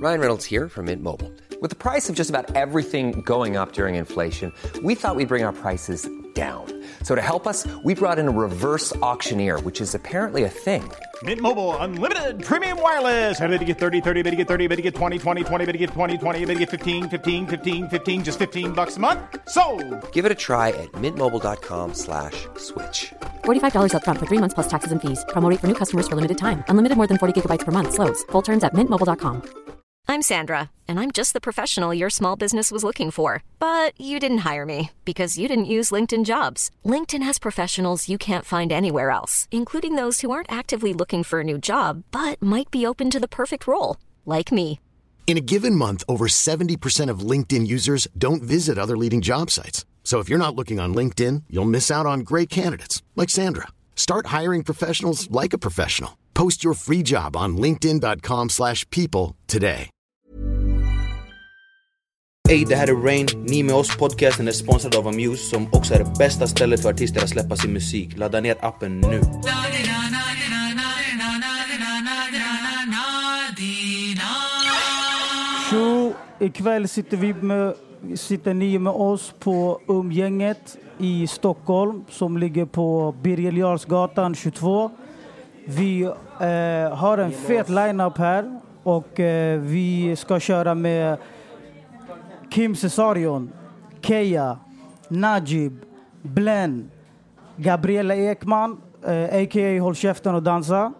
Ryan Reynolds here from Mint Mobile. With the price of just about everything going up during inflation, we thought we'd bring our prices down. So to help us, we brought in a reverse auctioneer, which is apparently a thing. Mint Mobile Unlimited Premium Wireless. How to get 30, 30, bit to get 30, bit to get 20, 20, 20, bit to get 20, 20, bit to get 15, 15, 15, 15, just $15 a month? Sold! Give it a try at mintmobile.com/switch. $45 up front for 3 months plus taxes and fees. Promo rate for new customers for limited time. Unlimited more than 40 gigabytes per month. Slows full terms at mintmobile.com. I'm Sandra, and I'm just the professional your small business was looking for. But you didn't hire me because you didn't use LinkedIn Jobs. LinkedIn has professionals you can't find anywhere else, including those who aren't actively looking for a new job, but might be open to the perfect role, like me. In a given month, over 70% of LinkedIn users don't visit other leading job sites. So if you're not looking on LinkedIn, you'll miss out on great candidates like Sandra. Start hiring professionals like a professional. Post your free job on linkedin.com/people today. Hej, det här är Rain. Ni med oss podcasten är sponsrad av Amuse som också är det bästa stället för artister att släppa sin musik. Ladda ner appen nu. Så ikväll sitter ni med oss på Umgänget i Stockholm som ligger på Birger Jarlsgatan 22. Vi har en fet line-up här och vi ska köra med Kim Cesarion, Keja, Najib, Blen, Gabriella Ekman, a.k.a. Håll käften och dansa.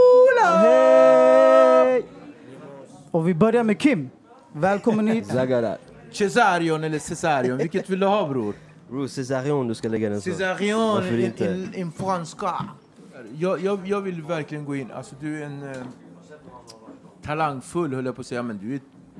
Hej! Och vi börjar med Kim. Välkommen hit. Cesarion eller Cesarion, vilket vill du ha, bror? Bror, Cesarion, du ska lägga den så. Cesarion, en franska. Jag vill verkligen gå in. Alltså, du är en talangfull, höll jag på att säga, men du är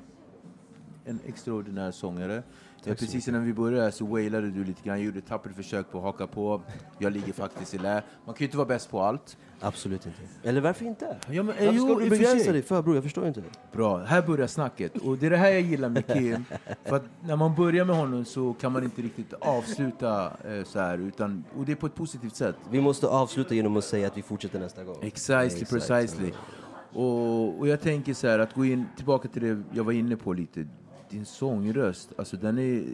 en extraordinär sångare. Precis innan vi började så wailade du lite grann. Jag gjorde ett tappert försök på att haka på. Jag ligger faktiskt i lä. Man kan ju inte vara bäst på allt. Absolut inte. Eller varför inte? Ja, men, varför ska du begränsa dig för, bror? Jag förstår inte. Bra, här börjar snacket. Och det är det här jag gillar med Kim. För att när man börjar med honom så kan man inte riktigt avsluta så här. Och det är på ett positivt sätt. Vi måste avsluta genom att säga att vi fortsätter nästa gång. Precisely. Och jag tänker så här, att gå in tillbaka till det jag var inne på lite. Din sångröst, alltså den är...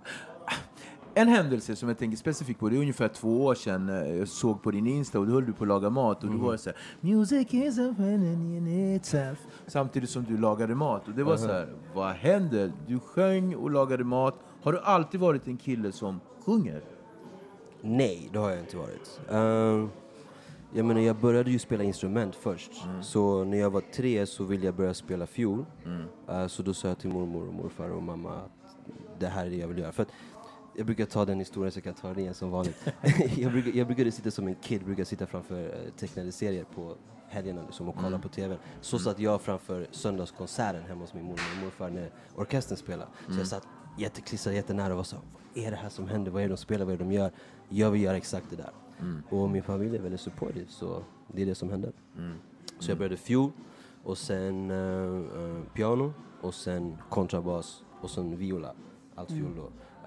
En händelse som jag tänker specifikt på, det är ungefär 2 år sedan jag såg på din Insta och du höll på att laga mat och du var så här: Music is a friend in itself. Samtidigt som du lagade mat och det var så här: vad hände? Du sjöng och lagade mat. Har du alltid varit en kille som sjunger? Nej, det har jag inte varit. Jag menar, jag började ju spela instrument först. Så när jag var 3 så ville jag börja spela fiol. Så då sa jag till mormor och morfar och mamma att det här är det jag vill göra. För att jag brukar ta den historien så jag kan ta den igen som vanligt. jag brukade sitta som en kid, brukade sitta framför tecknade serier på helgerna liksom, och kolla på tv. Så satt jag framför söndagskonserten hemma hos min mormor och morfar när orkestern spelade. Så jag satt jätteklistrad, jättenära och var så: vad är det här som händer? Vad är det de spelar? Vad är det de gör? Jag vill göra exakt det där. Och min familj är väldigt supportive, så det är det som händer. Så jag började fiol och sen piano och sen kontrabas och sen viola, allt fiol då.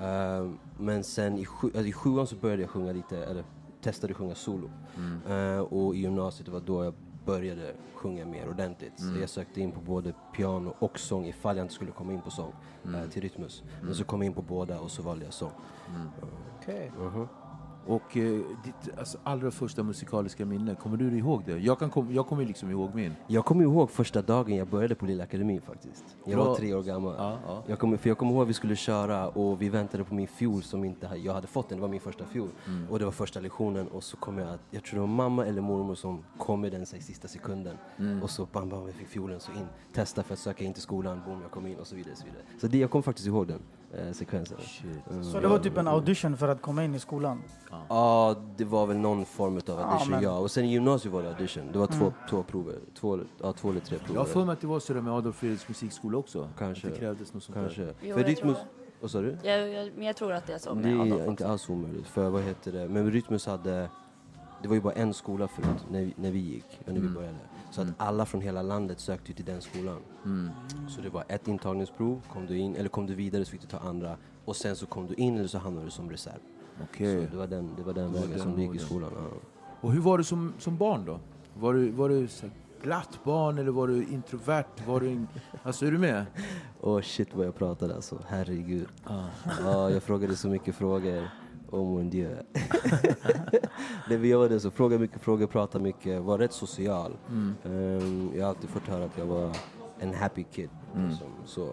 Men sen i 7:an så började jag sjunga lite, eller testade sjunga solo. Och i gymnasiet, det var då jag började sjunga mer ordentligt. Så jag sökte in på både piano och sång ifall jag inte skulle komma in på sång till Rytmus. Men så kom jag in på båda och så valde jag sång. Okej. Och ditt allra första musikaliska minne, kommer du ihåg det? Jag kommer liksom ihåg min. Jag kommer ihåg första dagen jag började på Lilla Akademin faktiskt. Jag var 3 år gammal. Ja. Jag kommer ihåg att vi skulle köra och vi väntade på min fiol som jag hade fått den. Det var min första fiol. Och det var första lektionen och så kom jag tror det var mamma eller mormor som kom med den i sista sekunden. Och så bam, vi fick fiolen så in. Testa för att söka in till skolan, boom, jag kom in och så vidare. Så jag kommer faktiskt ihåg den sekvensen. Så det var typ en audition för att komma in i skolan? Ja, det var väl någon form av audition, ja. Och sen i gymnasiet var det audition. Det var 2 prover. 2 eller 3 prover. Jag har för mig att det var så där med Adolf Fredriks musikskola också. Kanske. Det krävdes något sånt kanske. där. För Rytmus... Vad sa du? Men jag tror att det är så med det Adolf är också. inte alls omöjligt. För vad heter det? Men Rytmus hade... Det var ju bara en skola förut när vi gick. När vi började. Så att alla från hela landet sökte till den skolan. Så det var ett intagningsprov. Kom du in, eller kom du vidare så fick du ta andra. Och sen så kom du in eller så hamnade du som reserv. Okej. Så det var den vägen som du gick i skolan. Ja. Och hur var du som barn då? Var du glatt barn eller var du introvert? Alltså är du med? Shit vad jag pratade alltså, herregud. Jag frågade så mycket frågor. Mon Dieu. Det vi gjorde så, fråga mycket frågor, prata mycket, var rätt social. Jag har alltid fått höra att jag var en happy kid. Liksom. Så.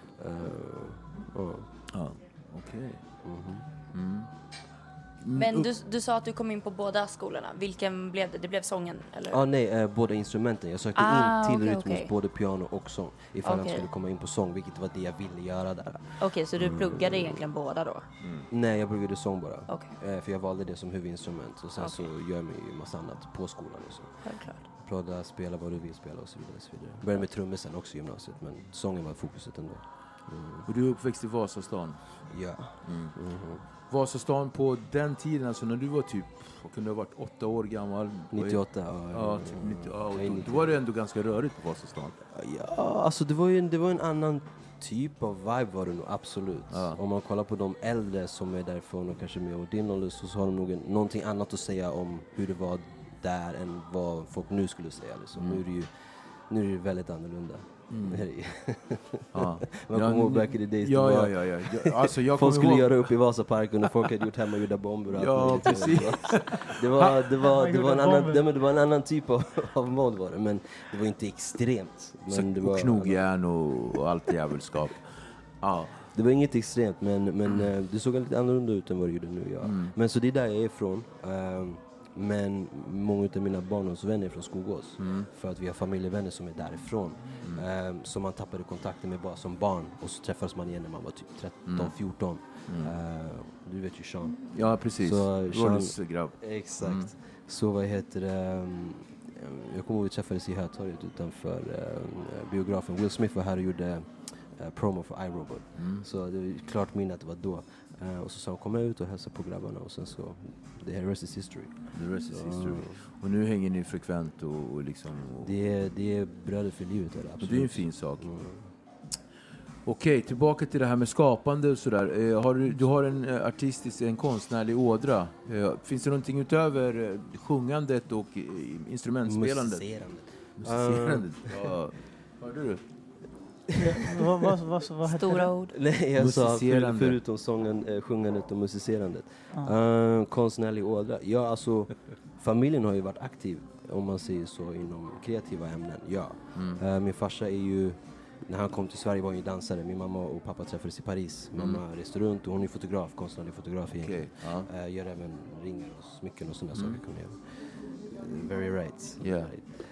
Okej. Men du sa att du kom in på båda skolorna. Vilken blev det? Det blev sången? Eller? Nej, båda instrumenten. Jag sökte in till rytmus, både piano och sång. Ifall jag skulle komma in på sång, vilket var det jag ville göra där. Okej, så du pluggade egentligen båda då? Nej, jag pluggade sång bara. För jag valde det som huvudinstrument. Och sen så gör jag ju massa annat på skolan och så. Självklart. Plåda, spela vad du vill spela och så vidare. Och så vidare. Började med trummor sen också i gymnasiet, men sången var fokuset ändå. Och du är uppväxt i Vasastan? Ja. Vasastan på den tiden, alltså när du var typ, vad kunde ha varit 8 år gammal? 98, Då var det ändå ganska rörigt på Vasastan. Ja, alltså det var en annan typ av vibe var det nog, absolut. Om man kollar på de äldre som är därifrån och kanske med och din ålder, så har de nog någonting annat att säga om hur det var där än vad folk nu skulle säga. Liksom. Nu är det väldigt annorlunda. Man kommer ihåg back in the days. Alltså, folk skulle göra upp i Vasaparken och folk hade gjort hemmagjorda bomber. Ja, precis. Det var en annan typ av mod var det, men det var inte extremt. Men det var knogjärn och allt jävelskap. Det var inget extremt, men det såg lite annorlunda ut än vad det gjorde nu. Men så det är där jag är ifrån. Men många av mina barndomsvänner är från Skogås. För att vi har familjevänner som är därifrån. Som man tappade kontakten med bara som barn. Och så träffades man igen när man var typ 13-14. Du vet ju Sean. Ja, precis. Ronnies grabb. Exakt. Så vad heter det? Jag kommer ihåg att vi träffades i Hötorget utanför biografen. Will Smith var här och gjorde promo för iRobot. Så det är klart minne att det var då. Och så sa han, kom ut och hälsa på grabbarna. Och sen så, the rest is history. The rest is history. Och nu hänger ni frekvent och liksom... Det är bröder för livet. Och det är en fin sak. Okej, tillbaka till det här med skapande och sådär. Du har en konstnärlig ådra. Finns det någonting utöver sjungandet och instrumentspelandet? Musicerandet. Ja. Hörde du? Vad Stora ord. Nej, jag sa förutom sången, sjungandet och musicerandet. Konstnärlig ådra. Ja, alltså familjen har ju varit aktiv, om man säger så, inom kreativa ämnen. Ja. Min farsa är ju, när han kom till Sverige var han ju dansare. Min mamma och pappa träffades i Paris. Mamma reste runt och hon är fotograf, konstnärlig fotograf egentligen. Gör även ringar och smycken och sådana saker. Very right. Yeah.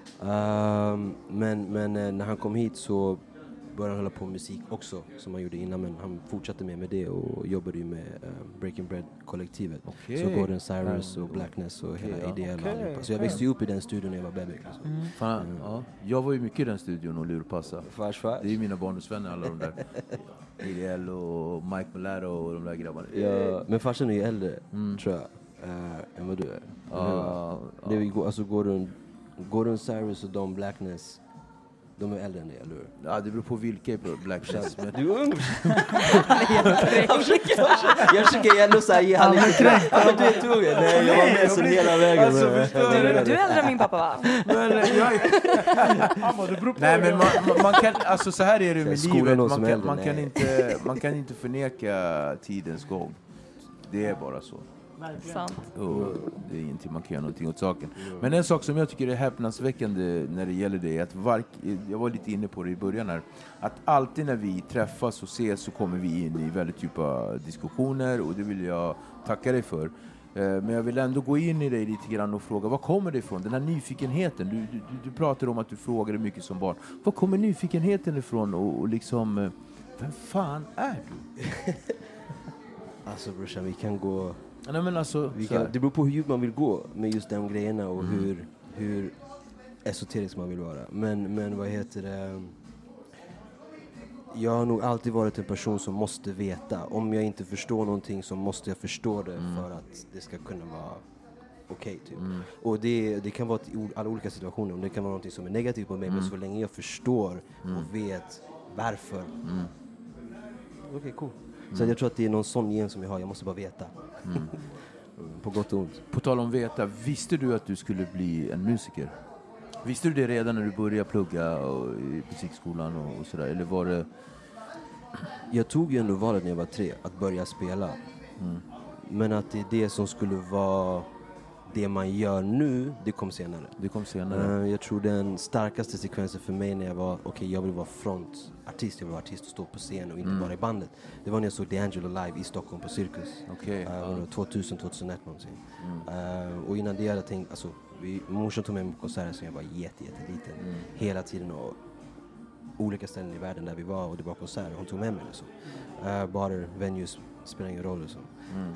Men när han kom hit så började hålla på musik också, som han gjorde innan, men han fortsatte med det och jobbade ju med Breaking Bread-kollektivet. Så Gordon Cyrus och Blackness och hela Ideal. Så jag växte ju upp i den studion när jag var bebis. Jag var ju mycket i den studion och lurpassa. Fars. Det är ju mina barndomsvänner, alla de där. Ideal och Mike Mulatto och de där grabbarna. Ja, men farsan är ju äldre, tror jag, än vad du är. Det är ju, alltså Gordon Cyrus och Don Blackness, de är äldre än det, eller hur? Ja, det beror på vilka Blackness. Men du är ung. Jag försöker ändå säga han lite kränkt. Men du är tuggen. Nej, jag var med så hela vägen. Alltså, du är äldre än min pappa, va? Nej, men man kan, alltså så här är det med livet. Man kan inte förneka tidens gång. Det är bara så. Det är ingenting man kan göra någonting åt saken. Men en sak som jag tycker är häpnadsväckande när det gäller det är att jag var lite inne på det i början här, att alltid när vi träffas och ses så kommer vi in i väldigt djupa diskussioner, och det vill jag tacka dig för. Men jag vill ändå gå in i dig lite grann och fråga, var kommer det ifrån? Den här nyfikenheten, du pratar om att du frågade mycket som barn. Var kommer nyfikenheten ifrån och liksom, vem fan är du? Alltså brorsan, vi kan gå... Nej, men alltså, det beror på hur djupt man vill gå med just de grejerna och hur esoterisk man vill vara. Men vad heter det? Jag har nog alltid varit en person som måste veta. Om jag inte förstår någonting så måste jag förstå det för att det ska kunna vara okej, typ. Och det kan vara i alla olika situationer. Det kan vara någonting som är negativt på mig, men så länge jag förstår och vet varför. Okej, cool. Så jag tror att det är någon sån gen som jag har. Jag måste bara veta. På gott och ont. På tal om veta, visste du att du skulle bli en musiker? Visste du det redan när du började plugga i musikskolan och sådär? Eller var det... Jag tog ju ändå valet när jag var 3 att börja spela. Men att det är det som skulle vara det man gör nu, det kom senare. Jag tror den starkaste sekvensen för mig när jag var jag vill vara frontartist, jag vill vara artist och stå på scen och inte bara i bandet. Det var när jag såg D'Angelo live i Stockholm på Cirkus. 2000-2001 någonsin. Och innan det hade jag tänkt, alltså morsan tog med mig på konserter som jag var jätteliten. Hela tiden och olika ställen i världen där vi var och det var konserter. Hon tog med mig liksom. Bara venues spelar ingen roll liksom.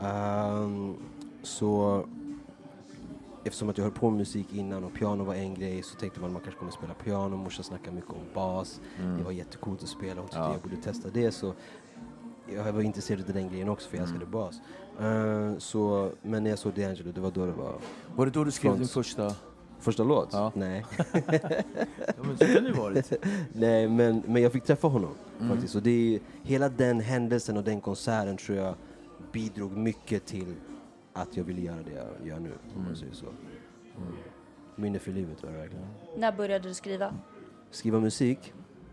Så eftersom att jag höll på med musik innan och piano var en grej så tänkte man att man kanske kommer spela piano. Morsan snackade mycket om bas. Det var jättecoolt att spela. Hon tyckte jag borde testa det. Så jag var intresserad av den grejen också för jag älskade bas. Men när jag såg D'Angelo, det var då det var... Var det då du skrev din första låt? Ja. Nej. Men så kan det varit. Nej, men jag fick träffa honom faktiskt. Och det är, hela den händelsen och den konserten tror jag bidrog mycket till att jag ville göra det jag gör nu. Om man säger så. Minne för livet var det verkligen. När började du skriva? Skriva musik?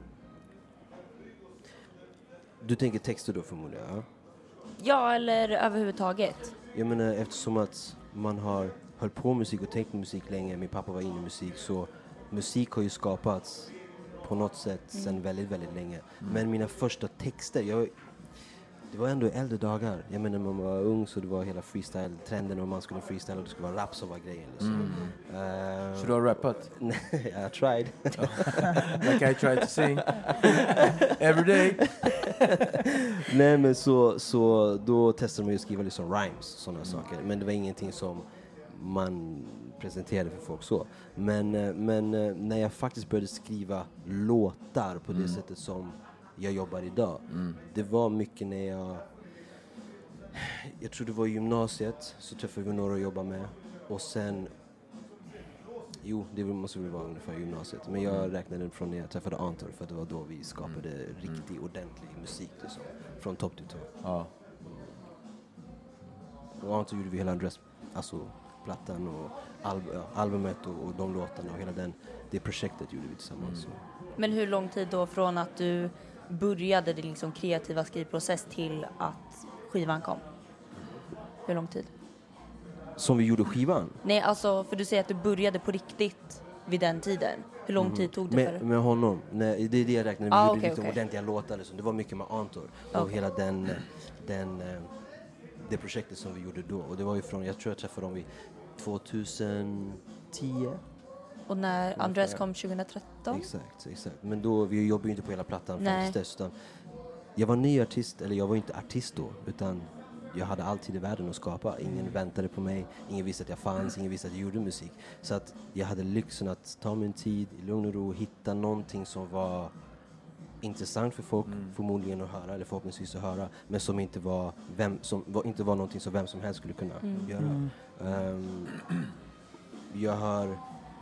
Du tänker texter då förmodligen, ja? Ja, eller överhuvudtaget. Jag menar, eftersom att man har höll på musik och tänkt musik länge, min pappa var inne i musik, så musik har ju skapats på något sätt sedan väldigt, väldigt länge. Men mina första texter, det var ändå äldre dagar. Jag menar, när man var ung så det var hela freestyle-trenden och man skulle freestyle och det skulle vara rap som var grejen. Så du har rappat? Nej, I tried. Like I tried to sing. Every day. Nej, men så då testade man ju att skriva liksom rhymes, sådana saker. Men det var ingenting som man presenterade för folk så. Men när jag faktiskt började skriva låtar på det sättet som jag jobbar idag. Det var mycket när jag tror det var i gymnasiet så träffade vi några att jobba med. Och sen, det måste väl vara ungefär gymnasiet. Men jag räknade från när jag träffade Antor, för det var då vi skapade riktig, ordentlig musik. Liksom, från topp till topp. Ja. Och Antor gjorde vi hela alltså plattan och albumet och de låtarna och hela det projektet gjorde vi tillsammans. Men hur lång tid då från att du började din liksom kreativa skrivprocess till att skivan kom? Hur lång tid? Som vi gjorde skivan? Nej, alltså för du säger att du började på riktigt vid den tiden. Hur lång tid tog det för? Med honom? Nej, det är det jag räknade. Vi gjorde liksom ordentliga låtar. Liksom. Det var mycket med Antor. Och hela det projektet som vi gjorde då. Och det var ju från, jag tror jag träffade dem vid 2010. Och när Andres kom 2013? Exakt. Men då, vi jobbade ju inte på hela plattan faktiskt. Utan jag var ny artist, eller jag var inte artist då. Utan jag hade alltid i världen att skapa. Ingen väntade på mig. Ingen visste att jag fanns. Ingen visste att jag gjorde musik. Så att jag hade lyxen att ta min tid i lugn och ro och hitta någonting som var intressant för folk förmodligen att höra, eller förhoppningsvis att höra, men som inte var någonting som vem som helst skulle kunna göra. Jag har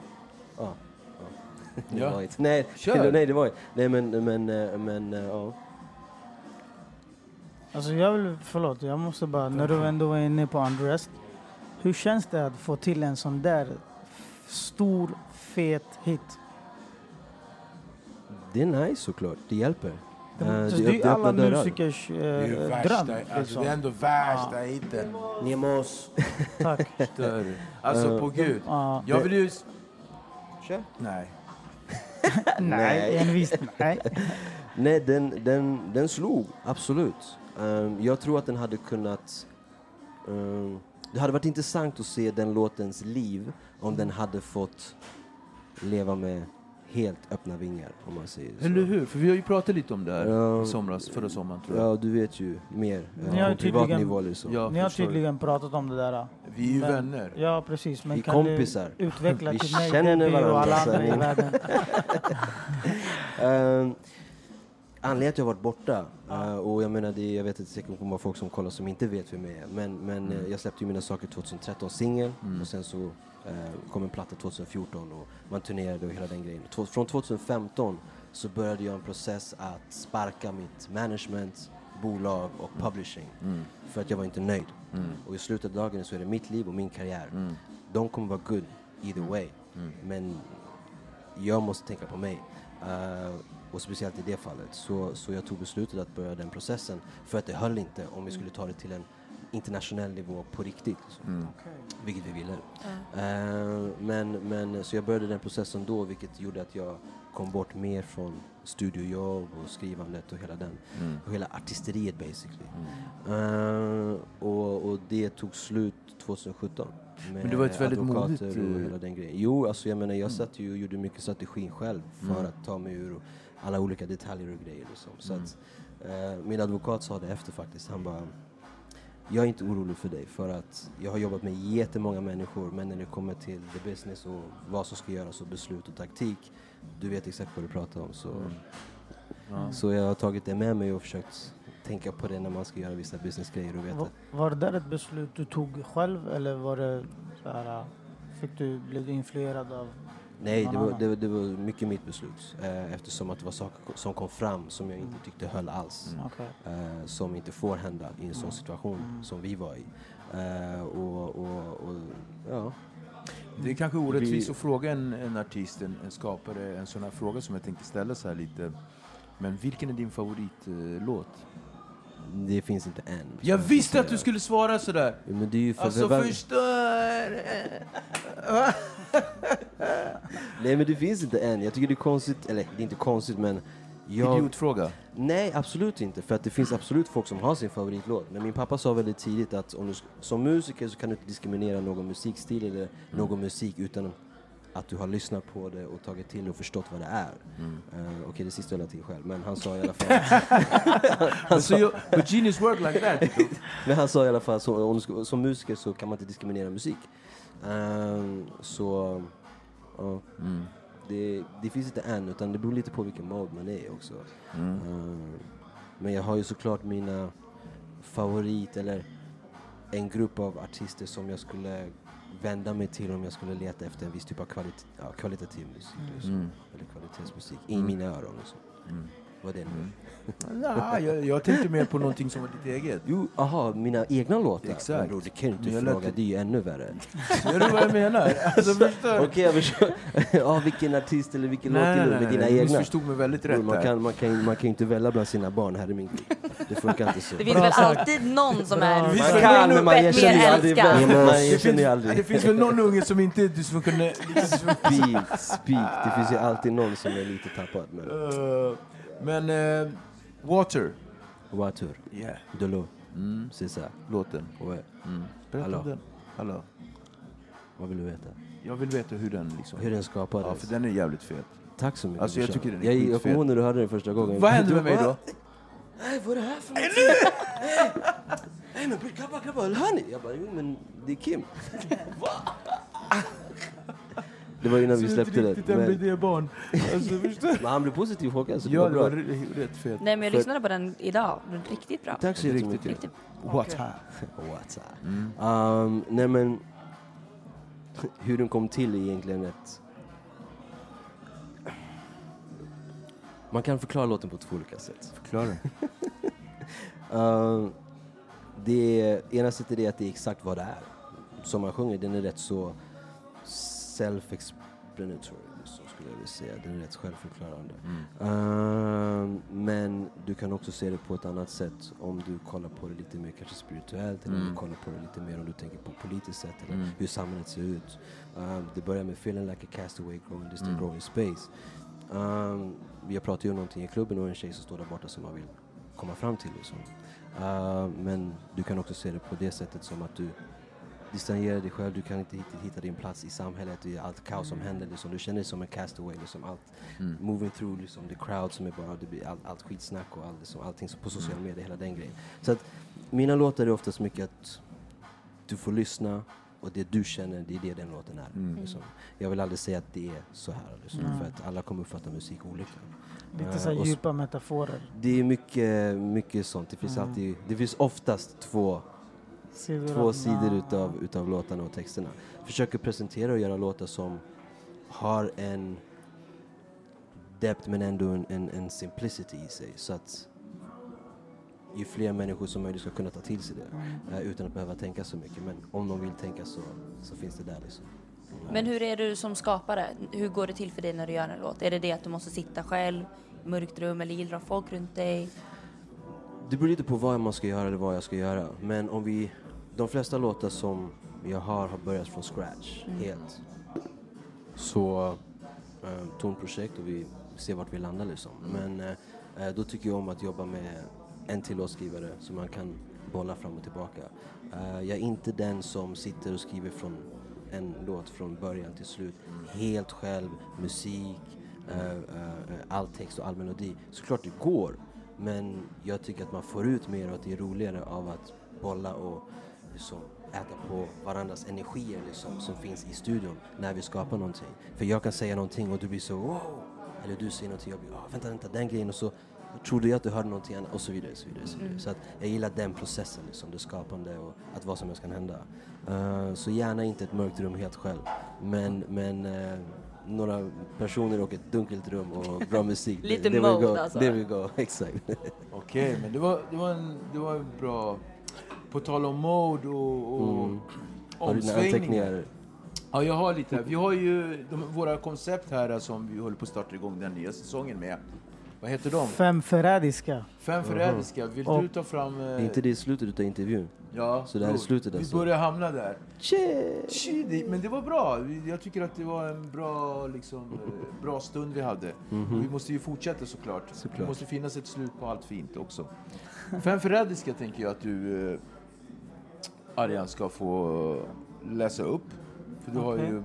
Nej, det var nej, men ja. Alltså jag måste bara, när du ändå var inne på Undressed, hur känns det att få till en sån där stor, fet hit? Det är nice såklart, det hjälper. Det är alla musikers dröm. Alltså, det är ändå värsta hiten. Nemos. Tack. Större. Alltså på Gud. Jag vill ju... Kör. Nej. Nej, envist nej. Nej, den slog, absolut. Jag tror att den hade kunnat... det hade varit intressant att se den låtens liv om den hade fått leva med helt öppna vingar, om man säger så. Eller hur? För vi har ju pratat lite om det här förra sommaren, tror jag. Ja, du vet ju mer på privat nivå eller så. Ni har tydligen pratat om det där. Vi är ju vänner. Ja, precis. Men vi kan kompisar. Du utveckla till mig, känner varandra och alla andra i världen? Anledningen att jag har varit borta, och jag menar, jag vet att det säkert kommer folk som kollar som inte vet vem jag är, men jag släppte ju mina saker 2013 singel, och sen så kom en platta 2014 och man turnerade och hela den grejen. Från 2015 så började jag en process att sparka mitt management, bolag och publishing, för att jag var inte nöjd. Och i slutet av dagen så är det mitt liv och min karriär. De kommer vara good either way, men jag måste tänka på mig. Och speciellt i det fallet. Så jag tog beslutet att börja den processen. För att det höll inte om vi skulle ta det till en internationell nivå på riktigt. Liksom. Vilket vi ville. Men så jag började den processen då, vilket gjorde att jag kom bort mer från studiojobb och skrivandet och hela den. Och hela artisteriet basically. Och det tog slut 2017. Men det var ett väldigt modigt... Och hela den grejen. Jo, alltså jag menar, jag satt ju och gjorde mycket strategin själv för att ta mig ur alla olika detaljer och grejer. Liksom. Så att, min advokat sa det efter faktiskt. Han bara, jag är inte orolig för dig för att jag har jobbat med jättemånga människor, men när det kommer till the business och vad som ska göras och beslut och taktik, du vet exakt vad du pratar om. Så jag har tagit det med mig och försökt tänka på det när man ska göra vissa businessgrejer och veta. Var det där ett beslut du tog själv eller var det så här, blev du influerad av? Nej, det var mycket mitt beslut. Eftersom att det var saker som kom fram som jag inte tyckte höll alls. Som inte får hända i en sån situation som vi var i. Ja. Det är kanske orättvist att fråga en artist, en skapare, en sån här fråga som jag tänkte ställa så här lite. Men vilken är din favoritlåt? Det finns inte en. Jag visste att du skulle svara sådär. Ja, men det är ju alltså förstår. Nej, men det finns inte en. Jag tycker det är konstigt, eller det är inte konstigt, men idiotfråga? Nej, absolut inte. För att det finns absolut folk som har sin favoritlåt. Men min pappa sa väldigt tidigt att om du, som musiker så kan du inte diskriminera någon musikstil eller någon musik utan att du har lyssnat på det och tagit till och förstått vad det är. Okej, det sista jag lade till själv. Men han sa i alla fall... But genius work like that. Men han sa i alla fall, som musiker så kan man inte diskriminera musik. Det finns inte en, utan det beror lite på vilken mode man är också. Men jag har ju såklart mina favorit eller en grupp av artister som jag skulle vända mig till om jag skulle leta efter en viss typ av kvalitativ musik eller kvalitetsmusik i mina öron och så. Vad är det nu? Jag tänkte mer på någonting som var ditt eget. Jo, mina egna låtar. Exakt. Bro, det kan du inte fråga, det är ju ännu värre. Är du vad jag menar? Alltså, Okej, jag förstår. Vilken artist eller vilken låt är med dina egna? Du förstod mig väldigt rätt. Man kan inte välja bland sina barn, här är min grej. Det funkar inte så. Det finns väl alltid någon som är man kan, men man erkänner aldrig. Det finns väl någon unge som inte du som kunde... Speak. Det finns ju alltid någon som är lite tappad. Men Water. Yeah. De l'eau. C'est ça. Låten. Ouais. Berätta om den. Hallå. Vad vill du veta? Jag vill veta hur den skapades. Ja, för den är jävligt fet. Tack så mycket. Alltså jag tycker den är skitfet. Jag kommer ihåg när du hörde den första gången. Vad hände med mig då? Nej, vad är det här för något? Nej, men grabbar, hör ni? Jag bara, jo men det är Kim. Det var innan vi släppte det. Men han blev positiv, Håkan, så det var bra. Rätt fet. Nej, men jag lyssnade på den idag. Den är riktigt bra. Tack så jättemycket. Water. Nej, men hur den kom till är egentligen ett... Man kan förklara låten på två olika sätt. Förklara. Det ena sättet är att det är exakt vad det är. Som man sjunger, den är rätt så self-explanatory, så skulle jag vilja säga. Den är rätt självförklarande. Men du kan också se det på ett annat sätt om du kollar på det lite mer kanske spirituellt, eller om du kollar på det lite mer om du tänker på politiskt sätt, eller hur samhället ser ut. Det börjar med feeling like a castaway growing distant growing space. Jag pratar ju om någonting i klubben och en tjej som står där borta som man vill komma fram till. Liksom. Men du kan också se det på det sättet som att du distanserar dig själv, du kan inte hitta din plats i samhället, i allt kaos som händer. Liksom. Du känner dig som en castaway, liksom, allt moving through, liksom, the crowd som är bara, det blir allt skitsnack och allting som på sociala medier, hela den grejen. Så att mina låtar är oftast mycket att du får lyssna och det du känner, det är det den låten är. Liksom. Jag vill aldrig säga att det är så här, liksom, för att alla kommer uppfatta musik olika. Lite så djupa metaforer. Det är mycket sånt. Det finns oftast två sidor utav låtarna och texterna. Försöker presentera och göra låtar som har en depth men ändå en simplicity i sig. Så att ju fler människor som möjligt ska kunna ta till sig det utan att behöva tänka så mycket. Men om de vill tänka så finns det där liksom. Men hur är du som skapare? Hur går det till för dig när du gör en låt? Är det att du måste sitta själv i mörkt rum eller gillar folk runt dig? Det beror lite på vad man ska göra eller vad jag ska göra. Men de flesta låtar som jag har börjat från scratch helt. Så tonprojekt och vi ser vart vi landar liksom. Men då tycker jag om att jobba med en till låtskrivare så man kan bolla fram och tillbaka. Jag är inte den som sitter och skriver från en låt från början till slut. Helt själv, musik, all text och all melodi. Såklart det går, men jag tycker att man får ut mer och att det är roligare av att bolla och liksom äta på varandras energier liksom, som finns i studion när vi skapar någonting. För jag kan säga någonting och du blir så wow, eller du säger någonting och jag blir vänta den grejen och så trodde jag att du hörde någonting annat och så vidare. Så att jag gillar den processen liksom, det skapande och att vad som helst kan hända. Så gärna inte ett mörkt rum helt själv, men några personer och ett dunkelt rum och bra musik. Lite mode alltså. There we go, exakt. Okej, men det var en bra... På tal om mode och omsvängningar. Ja, jag har lite. Vi har ju våra koncept här som vi håller på att starta igång den nya säsongen med. Vad heter de? 5 förrädiska. 5 förrädiska. Vill du ta fram... Är inte det slutet av intervjun? Ja. Så det här är slutet alltså. Vi börjar hamna där. Men det var bra. Jag tycker att det var en bra stund vi hade. Vi måste ju fortsätta såklart. Det måste finnas ett slut på allt fint också. 5 förrädiska tänker jag att du, Arjan, ska få läsa upp. För du har ju...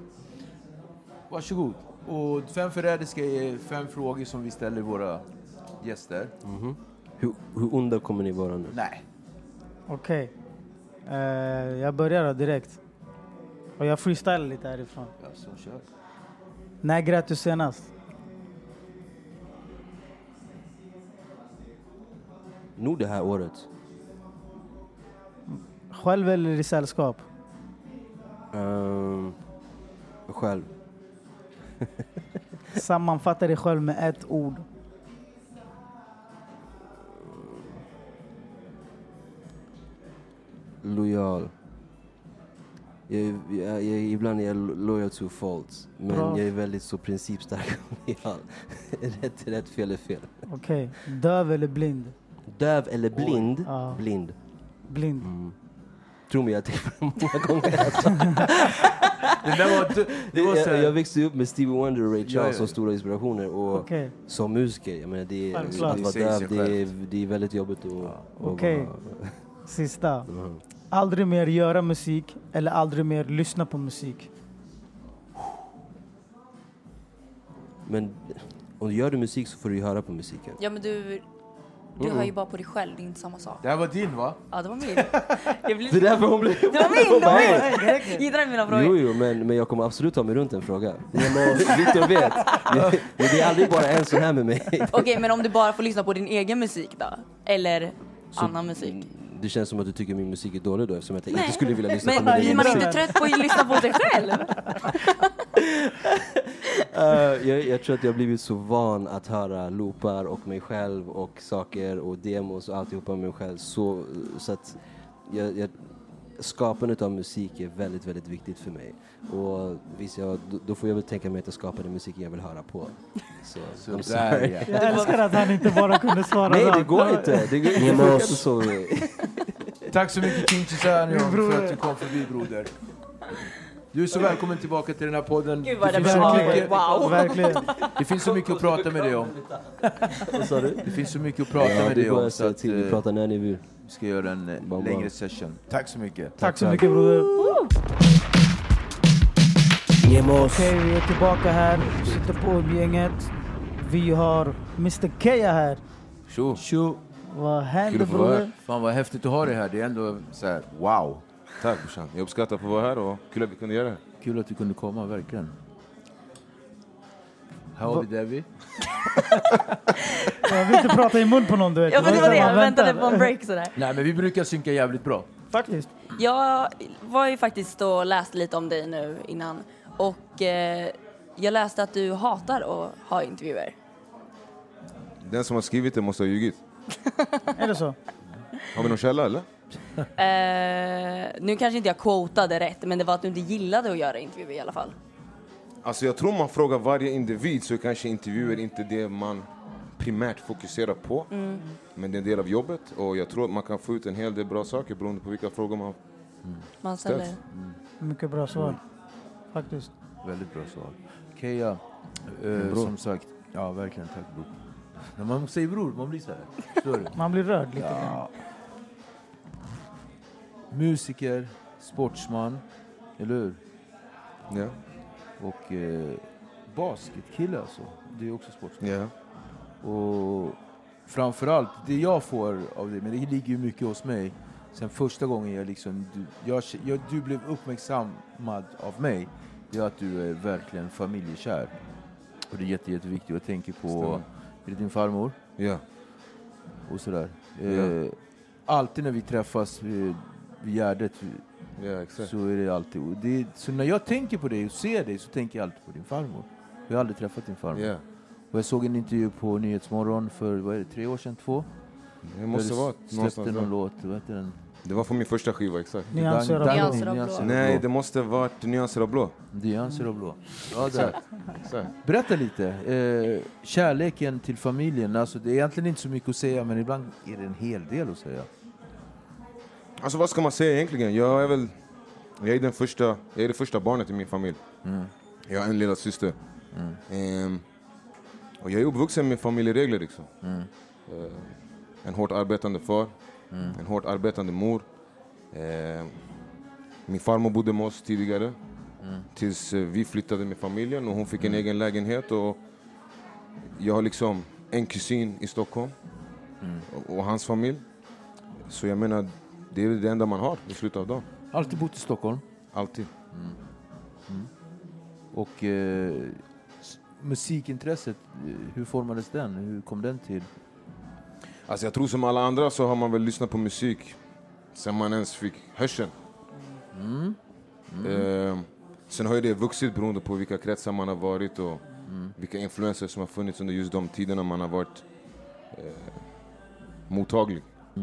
Varsågod. Och 5 förrädiska är 5 frågor som vi ställer våra gäster. Hur onda kommer ni vara nu? Nej. Okej. Jag börjar direkt. Och jag freestylar lite härifrån. Ja, så kör. När grät du senast? Nog det här året. Själv eller i sällskap? Själv. Sammanfatta dig själv med ett ord. Lojal. Ibland är jag loyal to faults. Men Bra. jag är väldigt så principstark. Rätt är rätt, fel är fel. Okej. Döv eller blind? Döv eller blind? Ja. Blind. Blind. Tror mig, jag tänker på många gånger. Alltså. Jag växte upp med Stevie Wonder och Ray Charles som stora inspirationer. Och som musiker, jag menar, att vara döv, det är väldigt jobbigt. Okej. Sista. Aldrig mer göra musik eller aldrig mer lyssna på musik? Men om du gör musik så får du ju höra på musiken. Ja, men du hör ju bara på dig själv, det är inte samma sak. Det här var din, va? Ja, det var min. Det är därför hon blev... Det var min! Gillar du mina frågor? Jo, men jag kommer absolut ta mig runt en fråga. Victor vet. Det är aldrig bara en sån här med mig. Okej, men om du bara får lyssna på din egen musik då? Eller annan musik? Det känns som att du tycker min musik är dålig då, eftersom jag inte skulle vilja lyssna på min men egen blir man musik. inte trött på att lyssna på sig själv? Jag tror att jag har blivit så van att höra loopar och mig själv och saker och demos och alltihopa med mig själv. Så att skapandet av musik är väldigt, väldigt viktigt för mig. Och då får jag väl tänka mig att jag skapar den musiken jag vill höra på. Så där, ja. Jag älskar att han inte bara kunde svara. Nej, det går inte. Det går inte så. Tack så mycket, King Chisanion, för att du kom förbi, broder. Du är så välkommen tillbaka till den här podden. Gud vad det var. Wow. Verkligen. Det finns så mycket att prata med dig om. Vad sa du? Det finns så mycket att prata med dig om. Så att vi pratar när ni vill. Vi ska göra en längre session. Tack så mycket. Tack så mycket, broder. Okej, vi är tillbaka här. Vi sitter på umgänget. Vi har Mr. Keja här. Tjo. Vad händer, broder? Fan vad häftigt att ha dig här. Det är ändå så här, wow. Tack brorsan. Jag uppskattar att få vara här och kul att vi kunde göra det. Kul att du kunde komma, verkligen. Här har vi Debbie. Jag vill inte prata i mun på någon, du vet. Ja, men det var det. Jag väntade på en break sådär. Nej, men vi brukar synka jävligt bra. Faktiskt. Jag var ju faktiskt och läste lite om dig nu innan. Och jag läste att du hatar att ha intervjuer. Den som har skrivit det måste ha ljugit. Är det så? Har vi någon källa eller? Nu kanske inte jag quotade rätt, men det var att du inte gillade att göra intervjuer i alla fall. Alltså jag tror man frågar varje individ så kanske intervjuer inte det man primärt fokuserar på. Men det är en del av jobbet och jag tror att man kan få ut en hel del bra saker beroende på vilka frågor man ställer. Mycket bra svar, faktiskt. Väldigt bra svar. Keja, som sagt, ja verkligen, tack bror. När man säger bror, man blir så här. Förstår du? Man blir rörd lite grann. Musiker, sportsman, eller hur? Ja. Och basketkille alltså. Det är också sportsman. Ja. Och framförallt, det jag får av det, men det ligger ju mycket hos mig. Sen första gången jag liksom, du blev uppmärksammad av mig, det är att du är verkligen familjekär. Och det är jätteviktigt. Jag tänker på, är det din farmor? Ja. Och sådär. Alltid när vi träffas vid Gärdet, så är det alltid. Så när jag tänker på dig och ser dig så tänker jag alltid på din farmor. Jag har aldrig träffat din farmor. Yeah. Och jag såg en intervju på Nyhetsmorgon för, vad är det, 3 år sedan, 2? Det måste vara släppte någon låt, vad heter den? Det var för min första skiva, exakt. Nyanser av blå. Nej, det måste ha varit Nyanser av blå. Nyanser av blå. Ja, där. Berätta lite. Kärleken till familjen. Alltså, det är egentligen inte så mycket att säga, men ibland är det en hel del att säga. Alltså vad ska man säga egentligen? Jag är det första barnet i min familj. Jag har en lilla syster. Och jag är uppvuxen med familjeregler liksom. En hårt arbetande far. En hårt arbetande mor. Min farmor bodde med oss tidigare. Tills vi flyttade med familjen och hon fick en egen lägenhet. Och jag har liksom en kusin i Stockholm. Och hans familj. Så jag menar, det är det enda man har i slutet av dagen. Alltid bott i Stockholm? Alltid. Och musikintresset, hur formades den? Hur kom den till? Alltså jag tror som alla andra så har man väl lyssnat på musik sen man ens fick hörseln. Sen har ju det vuxit beroende på vilka kretsar man har varit och vilka influenser som har funnits under just de tiderna man har varit mottaglig.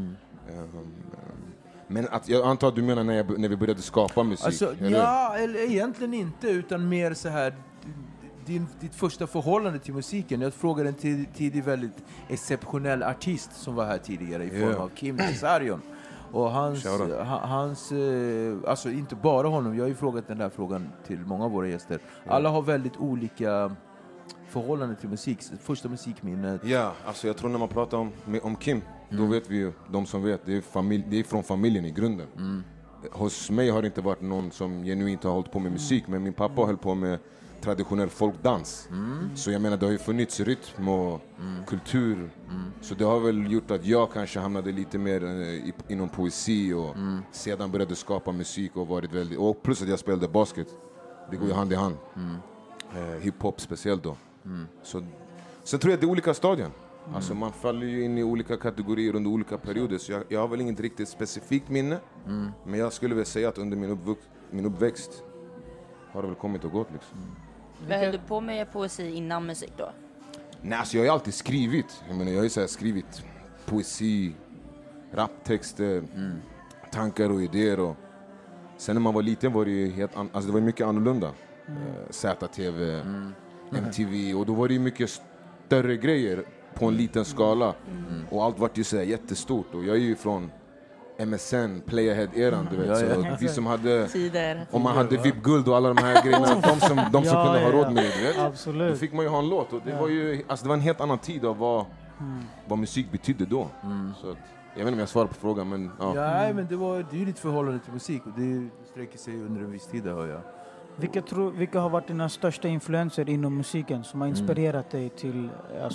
Men att, jag antar att du menar när vi började skapa musik? Alltså, eller egentligen inte, utan mer så här ditt första förhållande till musiken. Jag frågade en tidig väldigt exceptionell artist som var här tidigare i form av Kim Tsarion. Och hans alltså inte bara honom, jag har ju frågat den här frågan till många av våra gäster. Alla har väldigt olika förhållande till musik, första musikminnet. Ja, alltså jag tror när man pratar om Kim, då vet vi ju, de som vet, det är från familjen i grunden. Hos mig har det inte varit någon som genuint har hållit på med musik, men min pappa höll på med traditionell folkdans. Så jag menar, det har ju funnits rytm och kultur. Så det har väl gjort att jag kanske hamnade lite mer inom poesi och sedan började skapa musik och varit väldigt... Och plus att jag spelade basket. Det går ju hand i hand. Hiphop speciellt då. Så tror jag att det är olika stadier. Alltså man faller ju in i olika kategorier under olika perioder. Så jag har väl inget riktigt specifikt minne. Men jag skulle väl säga att under min uppväxt har det väl kommit och gått liksom. Höll du på med poesi innan musik då? Nej, alltså jag har alltid skrivit. Jag menar, jag har ju så här skrivit poesi, raptexter, tankar och idéer. Och sen när man var liten var det ju alltså det var mycket annorlunda. ZTV, MTV, och då var det ju mycket större grejer på en liten skala. Och allt var ju så här jättestort. Och jag är ju från MSN, Playahead-eran, du vet. Så vi som hade, om man hade VIP-guld och alla de här grejerna, de som kunde ha råd med det, du vet. Absolut. Då fick man ju ha en låt. Och det var ju, alltså det var en helt annan tid av vad musik betydde då. Så att, jag vet inte om jag svarar på frågan, men ja. Nej, men det är ju ditt förhållande till musik och det sträcker sig under en viss tid, hör jag. Vilka har varit dina största influenser inom musiken som har inspirerat dig till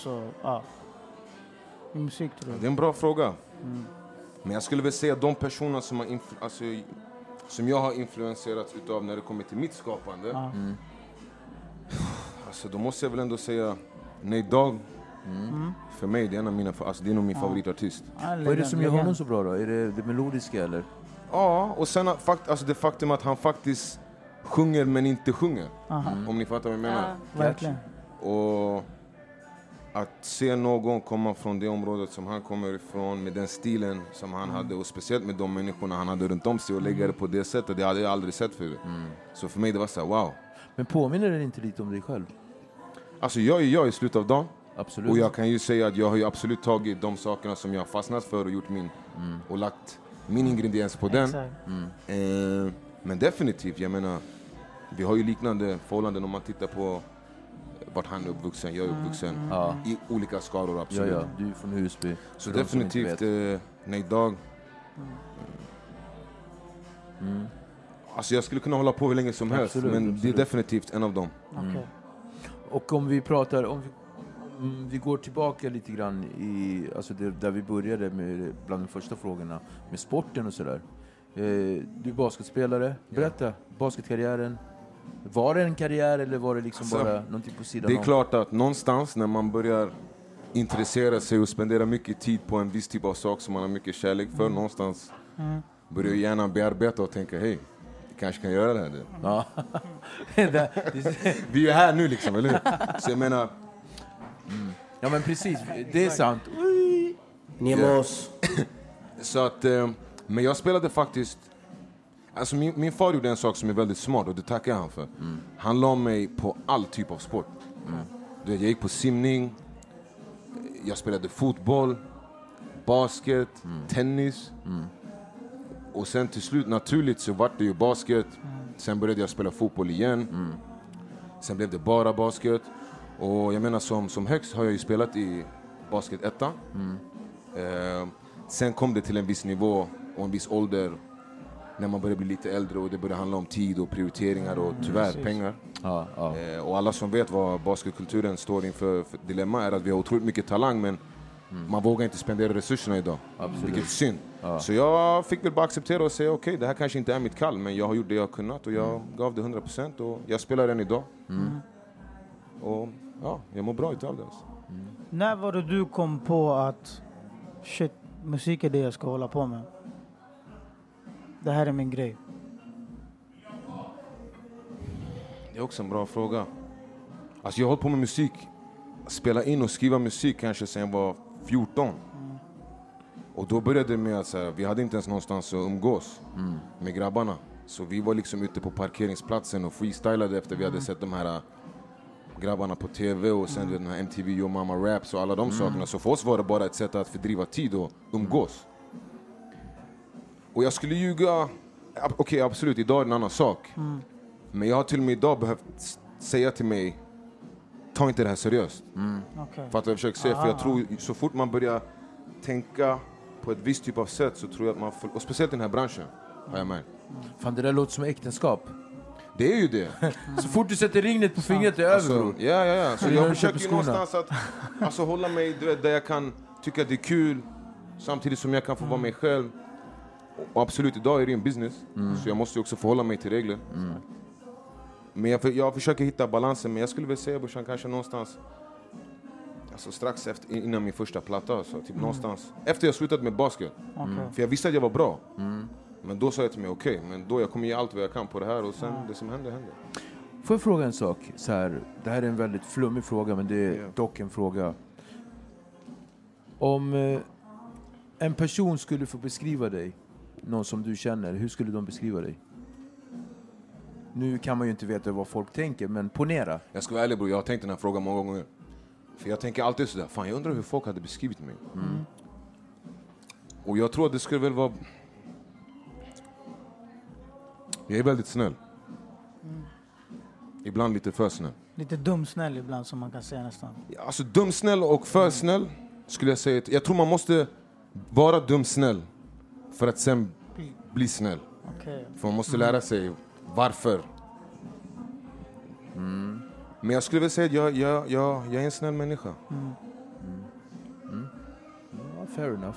musik, tror du? Det är en bra fråga. Men jag skulle väl säga de personer som som jag har influenserats utav när det kommer till mitt skapande. Alltså då måste jag väl ändå säga Nate Dogg. För mig, det är en av mina, alltså det är nog min favoritartist. Vad är det som gör honom så bra då? Är det melodiska eller? Ja, och sen alltså det faktum att han faktiskt sjunger men inte sjunger. Om ni fattar vad jag menar. Verkligen. Och att se någon komma från det området som han kommer ifrån med den stilen som han hade och speciellt med de människorna han hade runt om sig och lägga det på det sättet, det hade jag aldrig sett förut. Så för mig det var så här, wow. Men påminner det inte lite om dig själv? Alltså jag är jag i slutet av dagen. Absolut. Och jag kan ju säga att jag har ju absolut tagit de sakerna som jag har fastnat för och gjort och lagt min ingrediens på den. Men definitivt, jag menar, vi har ju liknande förhållanden om man tittar på vart han är uppvuxen, jag är uppvuxen i olika skaror, absolut. Ja, du är från Husby. Så definitivt, nej dag. Alltså jag skulle kunna hålla på hur länge som helst, men det är definitivt en av dem. Och om vi pratar, om vi går tillbaka lite grann i, alltså där vi började med bland de första frågorna, med sporten och sådär. Du är basketspelare, berätta, basketkarriären. Var det en karriär eller var det liksom alltså, bara någonting på sidan? Det är klart att någonstans när man börjar intressera sig och spendera mycket tid på en viss typ av sak som man har mycket kärlek för, någonstans börjar hjärnan bearbeta och tänka, hej, jag kanske kan göra det här. Ja. Vi är här nu liksom, eller hur? Så jag menar... Ja men precis, det är sant. Nemos. Så att, men jag spelade faktiskt... Alltså min far gjorde en sak som är väldigt smart och det tackar han för. Han la mig på all typ av sport. Jag gick på simning, jag spelade fotboll, basket, tennis. Och sen till slut naturligt så var det ju basket. Sen började jag spela fotboll igen. Sen blev det bara basket. Och jag menar som högst har jag ju spelat i basket 1. Sen kom det till en viss nivå och en viss ålder när man börjar bli lite äldre och det börjar handla om tid och prioriteringar och tyvärr pengar. Och alla som vet vad basketkulturen står inför för dilemma är att vi har otroligt mycket talang men man vågar inte spendera resurserna idag. Vilket är synd. Så jag fick väl bara acceptera och säga okej, det här kanske inte är mitt kall men jag har gjort det jag har kunnat och jag gav det 100% och jag spelar än idag. Och ja, jag mår bra utav det. Alltså. När var det du kom på att shit, musik är det jag ska hålla på med? Det här är min grej. Det är också en bra fråga. Alltså jag har hållit på med musik, spela in och skriva musik kanske sedan jag var 14. Och då började det med att så här, vi hade inte ens någonstans att umgås med grabbarna. Så vi var liksom ute på parkeringsplatsen och freestylade efter vi hade sett de här grabbarna på tv och sen den här MTV Yo Mama Raps och alla de sakerna. Så för oss var det bara ett sätt att fördriva tid och umgås. Och jag skulle ljuga, okej, absolut, idag är det en annan sak. Men jag har till och med idag behövt säga till mig, ta inte det här seriöst. För att jag försöker säga, för jag tror så fort man börjar tänka på ett visst typ av sätt så tror jag att man får, och speciellt i den här branschen har jag märkt. Fan, det där låter som äktenskap. Det är ju det. Så fort du sätter ringnet på fingret det är över. Ja. Så jag försöker ju någonstans att alltså, hålla mig där jag kan tycka att det är kul samtidigt som jag kan få vara mig själv. Och absolut, idag är det en business. Så jag måste ju också förhålla mig till regler. Men jag försöker hitta balansen. Men jag skulle väl säga brorsan kanske någonstans alltså strax efter, innan min första platta så, typ någonstans efter jag slutat med basket. För jag visste att jag var bra. Men då sa jag till mig okej, men då jag kommer ge allt vad jag kan på det här och sen det som händer. Får jag fråga en sak? Så här, det här är en väldigt flummig fråga men det är dock en fråga. Om en person skulle få beskriva dig, någon som du känner, hur skulle de beskriva dig? Nu kan man ju inte veta vad folk tänker, men ponera. Jag ska vara ärlig bror, jag har tänkt den här frågan många gånger. För jag tänker alltid sådär, fan jag undrar hur folk hade beskrivit mig. Och jag tror att det skulle väl vara... Jag är väldigt snäll. Ibland lite för snäll. Lite dumsnäll ibland som man kan säga nästan. Alltså dumsnäll och för snäll skulle jag säga. Jag tror man måste vara dumsnäll för att sen bli snäll. För man måste lära sig varför. Men jag skulle väl säga att jag är en snäll människa. Fair enough.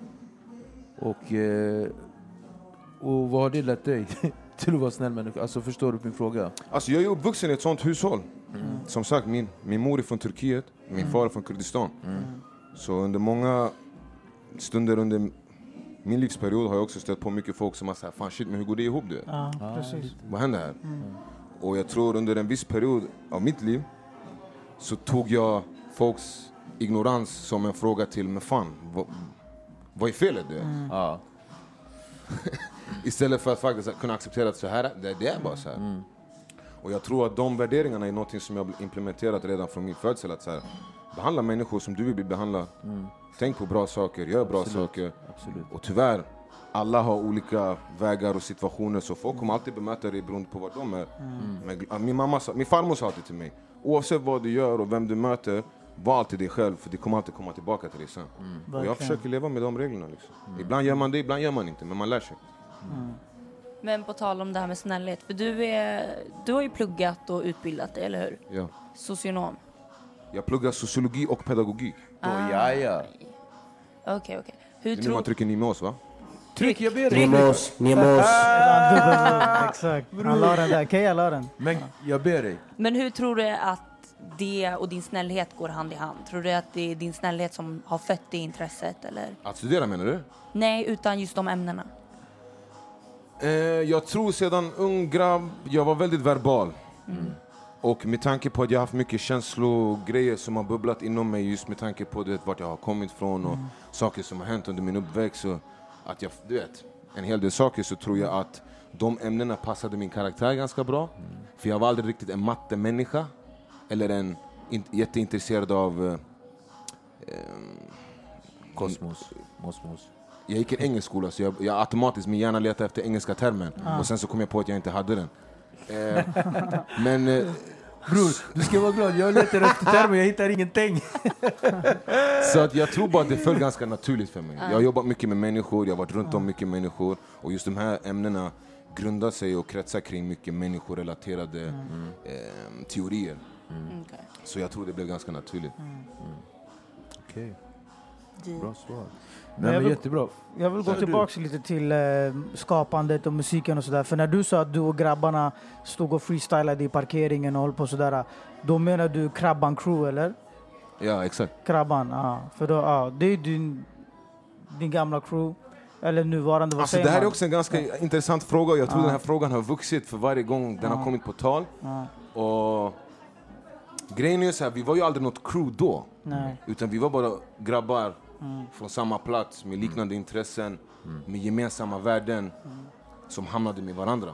Och vad har det lett dig till att vara snäll människa? Alltså förstår du min fråga? Alltså jag är uppvuxen i ett sånt hushåll. Som sagt, min mor är från Turkiet, min far är från Kurdistan. Så under många stunder under min livsperiod har jag också stött på mycket folk som har sagt, fan shit, men hur går det ihop det? Precis. Vad händer här? Och jag tror under en viss period av mitt liv så tog jag folks ignorans som en fråga till, men fan, vad är felet du? Ja. Istället för att faktiskt kunna acceptera att så här, det är bara så här. Och jag tror att de värderingarna är något som jag har implementerat redan från min födsel. Att så här, behandla människor som du vill bli behandlad. Tänk på bra saker, gör bra saker. Absolut. Och tyvärr, alla har olika vägar och situationer, så folk kommer alltid bemöta dig beroende på vad de är. Men min farmor sa alltid till mig, oavsett vad du gör och vem du möter, var alltid dig själv, för det kommer alltid komma tillbaka till dig sen. Och jag försöker leva med de reglerna. Liksom. Ibland gör man det, ibland gör man inte, men man lär sig. Men på tal om det här med snällhet, för du har ju pluggat och utbildat dig, eller hur? Ja. Socionom. Jag pluggar sociologi och pedagogik. Okej. Hur Det är nu man trycker ni med oss, va? Tryck, jag ber dig. Nemos. Exakt. Han la den där. Keja la den. Men jag ber dig. Men hur tror du att det och din snällhet går hand i hand? Tror du att det är din snällhet som har fött det intresset, eller? Att studera, menar du? Nej, utan just de ämnena. Jag tror sedan ung grabb, jag var väldigt verbal. Och med tanke på att jag har haft mycket känslogrejer som har bubblat inom mig, just med tanke på vart jag har kommit från och saker som har hänt under min uppväxt, och att jag, en hel del saker, så tror jag att de ämnena passade min karaktär ganska bra. För jag var aldrig riktigt en mattemänniska eller jätteintresserad av Kosmos. Jag gick i engelsk skola, så jag automatiskt min hjärna letade efter engelska termen. Och sen så kom jag på att jag inte hade den. Men bror, du ska vara glad. Jag letar efter termer, jag hittar ingenting. Så att jag tror bara att det föll ganska naturligt för mig. Jag har jobbat mycket med människor, jag har varit runt om mycket människor. Och just de här ämnena grundar sig och kretsar kring mycket människorelaterade teorier. Så jag tror det blev ganska naturligt. Okej. Bra svar. Men jättebra. Jag vill gå tillbaka lite till skapandet och musiken och sådär. För när du sa att du och grabbarna stod och freestylade i parkeringen och höll på sådär, då menar du Krabban Crew, eller? Ja, exakt. Krabban, ja. För då, det är din gamla crew. Eller nuvarande, vad alltså, säger det här man? är också en ganska intressant fråga. Jag tror den här frågan har vuxit för varje gång den har kommit på tal. Och grejen är så här, vi var ju aldrig något crew då. Nej. Utan vi var bara grabbar från samma plats med liknande intressen, med gemensamma värden som hamnade med varandra.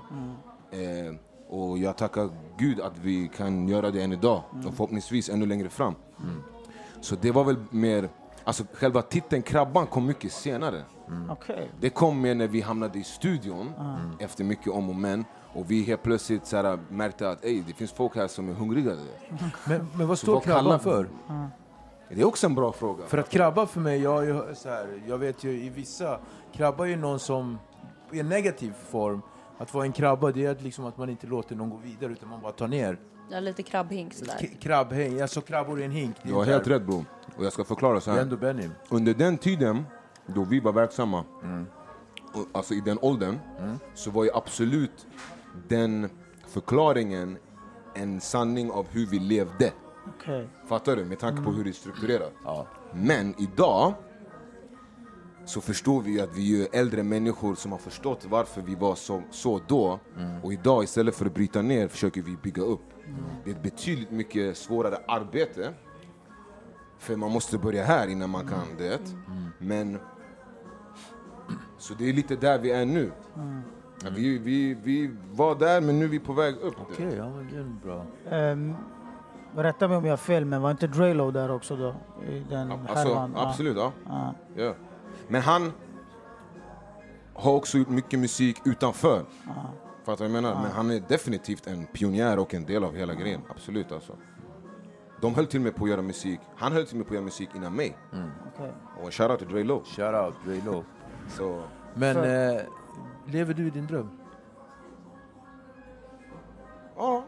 Och jag tackar Gud att vi kan göra det än idag och förhoppningsvis ännu längre fram. Så det var väl mer, alltså själva titeln Krabban kom mycket senare. Okay. Det kom med när vi hamnade i studion efter mycket om och men. Och vi helt plötsligt så här, märkte att det finns folk här som är hungriga. Men vad står Krabban för? Det är också en bra fråga. För att krabba för mig, jag vet ju i vissa, krabba är ju någon som i en negativ form. Att vara en krabba, det är liksom att man inte låter någon gå vidare utan man bara tar ner. Ja, lite krabbhink sådär. Krabbhink, alltså krabbor i en hink. Du har helt rätt, bro. Och jag ska förklara så här. Under den tiden då vi var verksamma, alltså i den åldern, så var ju absolut den förklaringen en sanning av hur vi levde. Okay. Fattar du? Med tanke på hur det är strukturerat. Men idag så förstår vi att vi är äldre människor som har förstått varför vi var så då. Och idag istället för att bryta ner försöker vi bygga upp. Det är ett betydligt mycket svårare arbete. För man måste börja här innan man kan det. Men så det är lite där vi är nu. Vi var där, men nu är vi på väg upp. Okej, ja, men det är bra. Rätta mig om jag har fel, men var inte Drelo där också då? I den alltså, absolut, ja. Men han har också gjort mycket musik utanför. För att jag menar, men han är definitivt en pionjär och en del av hela grejen. Absolut, alltså. De höll till med på att göra musik. Han höll till med på att göra musik innan mig. Okay. Och shout out till Drelo. Shout out Drelo. Så. Men lever du i din dröm? Ja.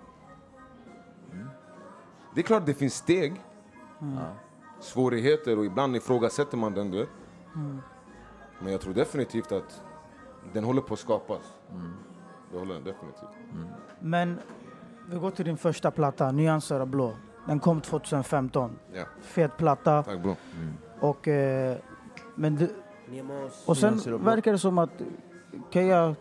Det är klart det finns steg. Svårigheter och ibland ifrågasätter man den, du vet. Men jag tror definitivt att den håller på att skapas. Det håller den definitivt. Men vi går till din första platta, Nyanser av blå. Den kom 2015. Ja. Fet platta. Tack bro. Och, och sen verkar det som att Keja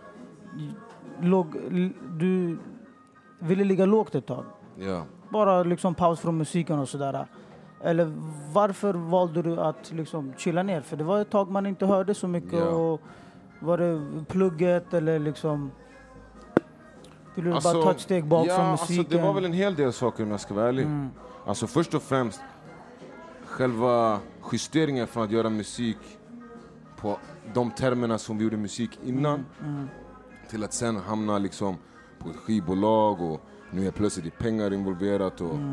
du ville ligga lågt ett tag. Ja. Bara liksom paus från musiken och sådär. Eller varför valde du att liksom chilla ner? För det var ett tag man inte hörde så mycket. Ja. Och var det plugget eller liksom... Vill du bara ta ett steg bak från musiken? Alltså, det var väl en hel del saker om jag ska vara ärlig. Alltså först och främst själva justeringen från att göra musik på de termerna som vi gjorde musik innan till att sen hamna liksom på ett skivbolag och nu är plötsligt pengar involverat och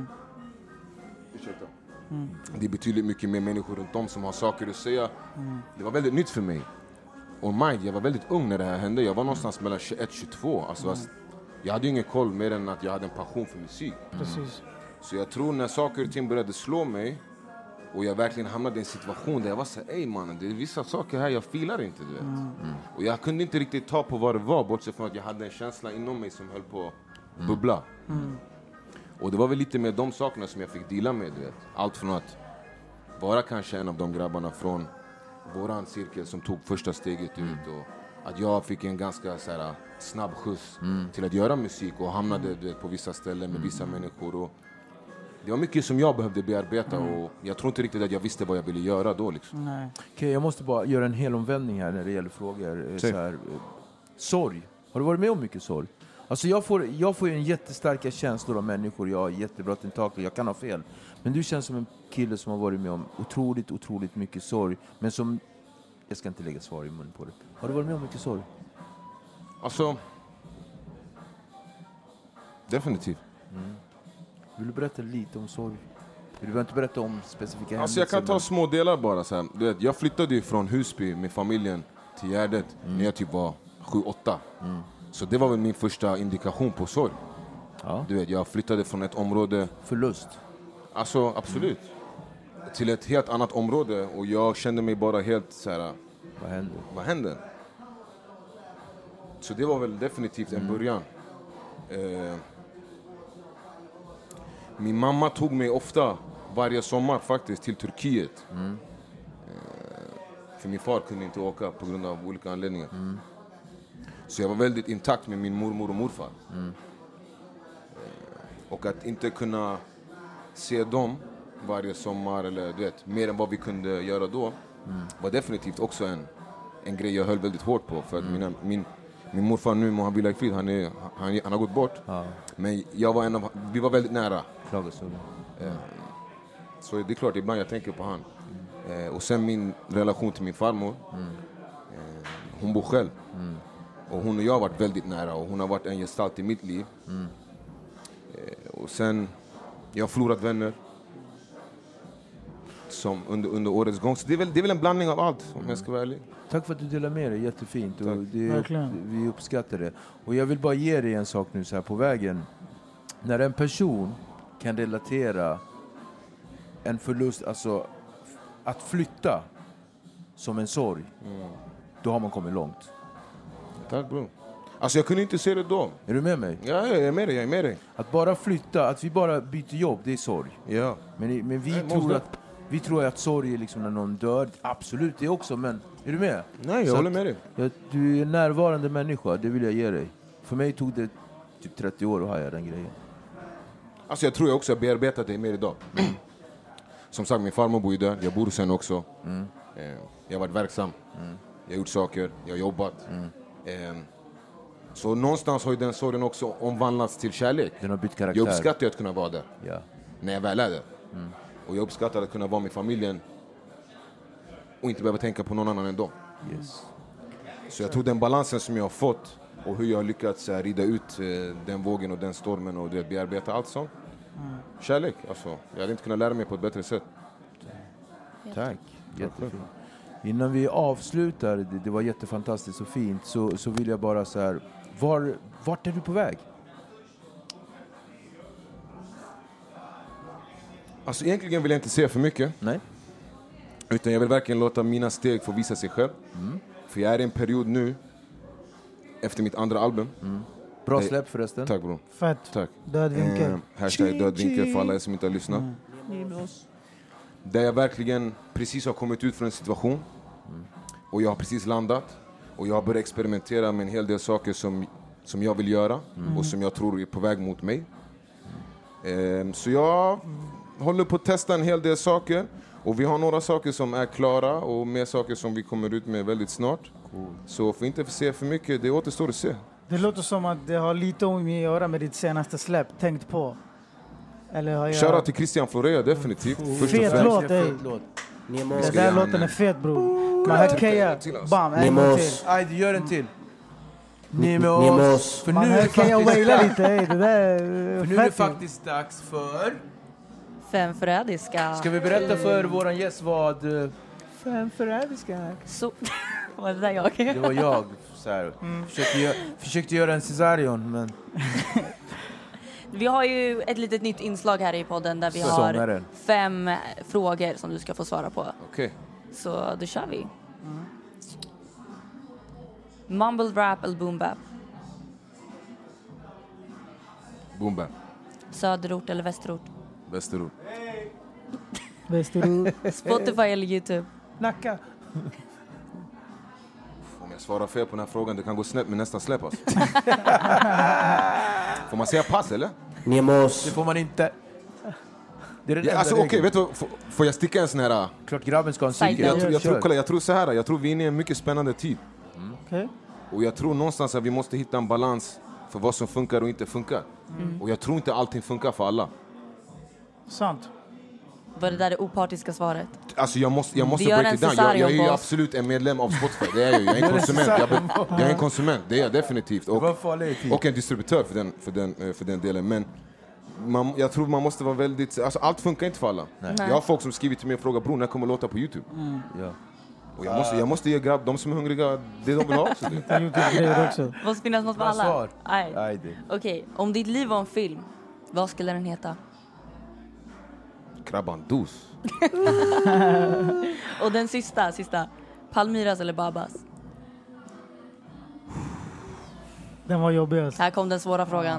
det är betydligt mycket mer människor runt om som har saker att säga. Det var väldigt nytt för mig. Och jag var väldigt ung när det här hände. Jag var någonstans mellan 21-22. Alltså, jag hade ju ingen koll mer än att jag hade en passion för musik. Precis. Så jag tror när saker och ting började slå mig och jag verkligen hamnade i en situation där jag var så här, ey mannen, det är vissa saker här jag filar inte, du vet. Och jag kunde inte riktigt ta på vad det var, bortsett från att jag hade en känsla inom mig som höll på att bubbla. Och det var väl lite med de sakerna som jag fick dela med, du vet. Allt från att vara kanske en av de grabbarna från våran cirkel som tog första steget ut och att jag fick en ganska så här, snabb skjuts till att göra musik och hamnade du vet, på vissa ställen med vissa människor. Och det var mycket som jag behövde bearbeta och jag tror inte riktigt att jag visste vad jag ville göra då. Liksom. Nej. Okej, jag måste bara göra en hel omvändning här när det gäller frågor. Så här, sorg. Har du varit med om mycket sorg? Alltså jag får ju en jättestarka känslor av människor. Jag har jättebra tentakler, jag kan ha fel. Men du känns som en kille som har varit med om otroligt mycket sorg. Men som, jag ska inte lägga svar i munnen på det. Har du varit med om mycket sorg? Alltså, definitivt. Vill du berätta lite om sorg? Du behöver inte berätta om specifika händelser. Alltså jag kan ta små delar bara. Så här. Du vet, jag flyttade ju från Husby med familjen till Gärdet när jag typ var 7-8. Så det var väl min första indikation på sorg. Ja. Du vet, jag flyttade från ett område... Förlust? Alltså, absolut. Till ett helt annat område och jag kände mig bara helt så här... Vad händer? Så det var väl definitivt en början. Min mamma tog mig ofta varje sommar faktiskt till Turkiet. För min far kunde inte åka på grund av olika anledningar. Så jag var väldigt intakt med min mormor och morfar. Och att inte kunna se dem varje sommar eller du vet, mer än vad vi kunde göra då var definitivt också en grej jag höll väldigt hårt på. För att min morfar nu, må han vila i frid, han har gått bort. Men vi var väldigt nära. Så det är klart, ibland jag tänker på han. Och sen min relation till min farmor. Hon bor själv. Och hon och jag har varit väldigt nära och hon har varit en gestalt i mitt liv. Och sen, jag har förlorat vänner som under årets gång. Så det är väl en blandning av allt, om jag ska vara ärlig. Tack för att du delar med dig, jättefint. Och vi uppskattar det. Och jag vill bara ge dig en sak nu så här på vägen. När en person kan relatera en förlust, alltså att flytta som en sorg, då har man kommit långt. Tack bro. Alltså jag kunde inte se det då. Är du med mig? Ja, jag är med dig. Att bara flytta, att vi bara byter jobb, det är sorg. Ja. Men vi tror att sorg är liksom när någon dör. Absolut det också, men är du med? Nej, jag håller med dig. Du är en närvarande människa, det vill jag ge dig. För mig tog det typ 30 år att haja den grejen. Alltså jag tror jag också har bearbetat det mer idag. Som sagt, min farmor bor ju där. Jag bor sen också. Jag har varit verksam. Jag har gjort saker. Jag har jobbat. Så någonstans har ju den sorgen också omvandlats till kärlek. Den har bytt karaktär. Jag uppskattar att kunna vara där. Ja. När jag väl är där. Och jag uppskattar att kunna vara med familjen. Och inte behöva tänka på någon annan än dem. Yes. Så jag tror den balansen som jag har fått. Och hur jag har lyckats rida ut den vågen och den stormen. Och det bearbeta allt sånt. Kärlek, alltså. Jag hade inte kunnat lära mig på ett bättre sätt. Tack, jättefint. Innan vi avslutar, det var jättefantastiskt och fint, så vill jag bara så här, vart är du på väg? Alltså egentligen vill jag inte säga för mycket. Nej. Utan jag vill verkligen låta mina steg få visa sig själv. För jag är i en period nu, efter mitt andra album. Bra släpp förresten. Tack bro. Fett. Tack. Död vinkel. Hashtag död vinkel för alla som inte har lyssnat. Där jag verkligen precis har kommit ut från en situation. Och jag har precis landat. Och jag har börjat experimentera med en hel del saker som jag vill göra. Och som jag tror är på väg mot mig. Så jag håller på att testa en hel del saker. Och vi har några saker som är klara och mer saker som vi kommer ut med väldigt snart. Så får inte se för mycket, det återstår att se. Det låter som att det har lite om att göra med ditt senaste släpp, tänkt på. Eller har jag... Shoutout till Christian Florea, definitivt. Fet låt, ey. Det där låten är fet, bror. Man hör Keja, bam, en gång till. Aj, du gör en till. Nemos. För Man hör Keja waila lite, ey. Det där för nu är det faktiskt dags för... Fem förrädiska. Ska vi berätta för våran gäst vad... Fem förrädiska. Så... Var det där jag? Det var jag. Så här. Försökte göra en Cesarion, men... Vi har ju ett litet nytt inslag här i podden där vi har 5 frågor som du ska få svara på. Okej. Så då kör vi. Mumble rap eller boom bap? Boom bap. Söderort eller västerort? Västerort. Västerort. Spotify eller YouTube? Nacka. Om jag svarar fel på den här frågan, det kan gå snett med nästa släpp. Alltså. Får man säga pass, eller? Nemos. Det får man inte. Det är ja, alltså, okej, vet du, får jag sticka en sån här... Klart grabben ska ha en cykel. Jag tror så här, jag tror vi är inne i en mycket spännande tid. Okay. Och jag tror någonstans att vi måste hitta en balans för vad som funkar och inte funkar. Och jag tror inte allting funkar för alla. Sant. Var det där det opartiska svaret? Alltså jag måste break it down. Jag är ju absolut en medlem av Spotify. Det är jag ju. Jag är en konsument. Jag är en konsument. Det är jag definitivt. Och en distributör för den delen. Men jag tror man måste vara väldigt... Alltså allt funkar inte för alla. Nej. Jag har folk som skrivit till mig och frågar, bror, när kommer låta på YouTube? Ja. Och jag måste ge grabb, de som är hungriga, det de vill ha också. också. Måste finnas något för alla. Okej, om ditt liv var en film, vad skulle den heta? Krabban dos. Och den sista. Palmyras eller Babas? Den var jobbigast. Här kom den svåra frågan.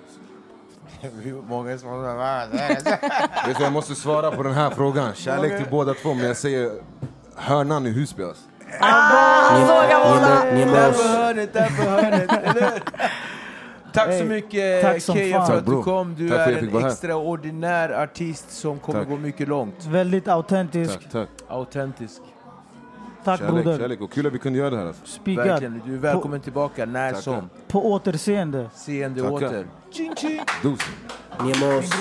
Många vet du, jag måste svara på den här frågan. Kärlek till båda två, men jag säger hörnan i Husby. Där på hörnet. Tack så mycket, Keja, för att du kom. Du är en extraordinär artist som kommer gå mycket långt. Väldigt autentisk. Tack. Autentisk. Tack, broder. Kärlek och kul att vi kunde göra det här. Verkligen, du är välkommen tillbaka när som. På återseende. Seende åter. Ching ching. Dos. Nemos.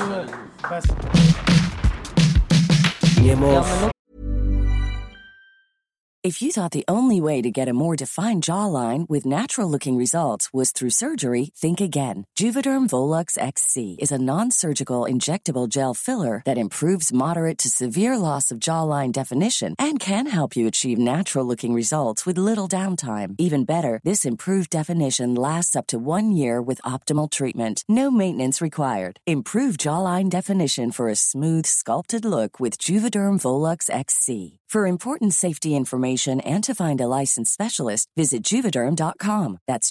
If you thought the only way to get a more defined jawline with natural-looking results was through surgery, think again. Juvederm Volux XC is a non-surgical injectable gel filler that improves moderate to severe loss of jawline definition and can help you achieve natural-looking results with little downtime. Even better, this improved definition lasts up to 1 year with optimal treatment. No maintenance required. Improve jawline definition for a smooth, sculpted look with Juvederm Volux XC. For important safety information and to find a licensed specialist, visit Juvederm.com. That's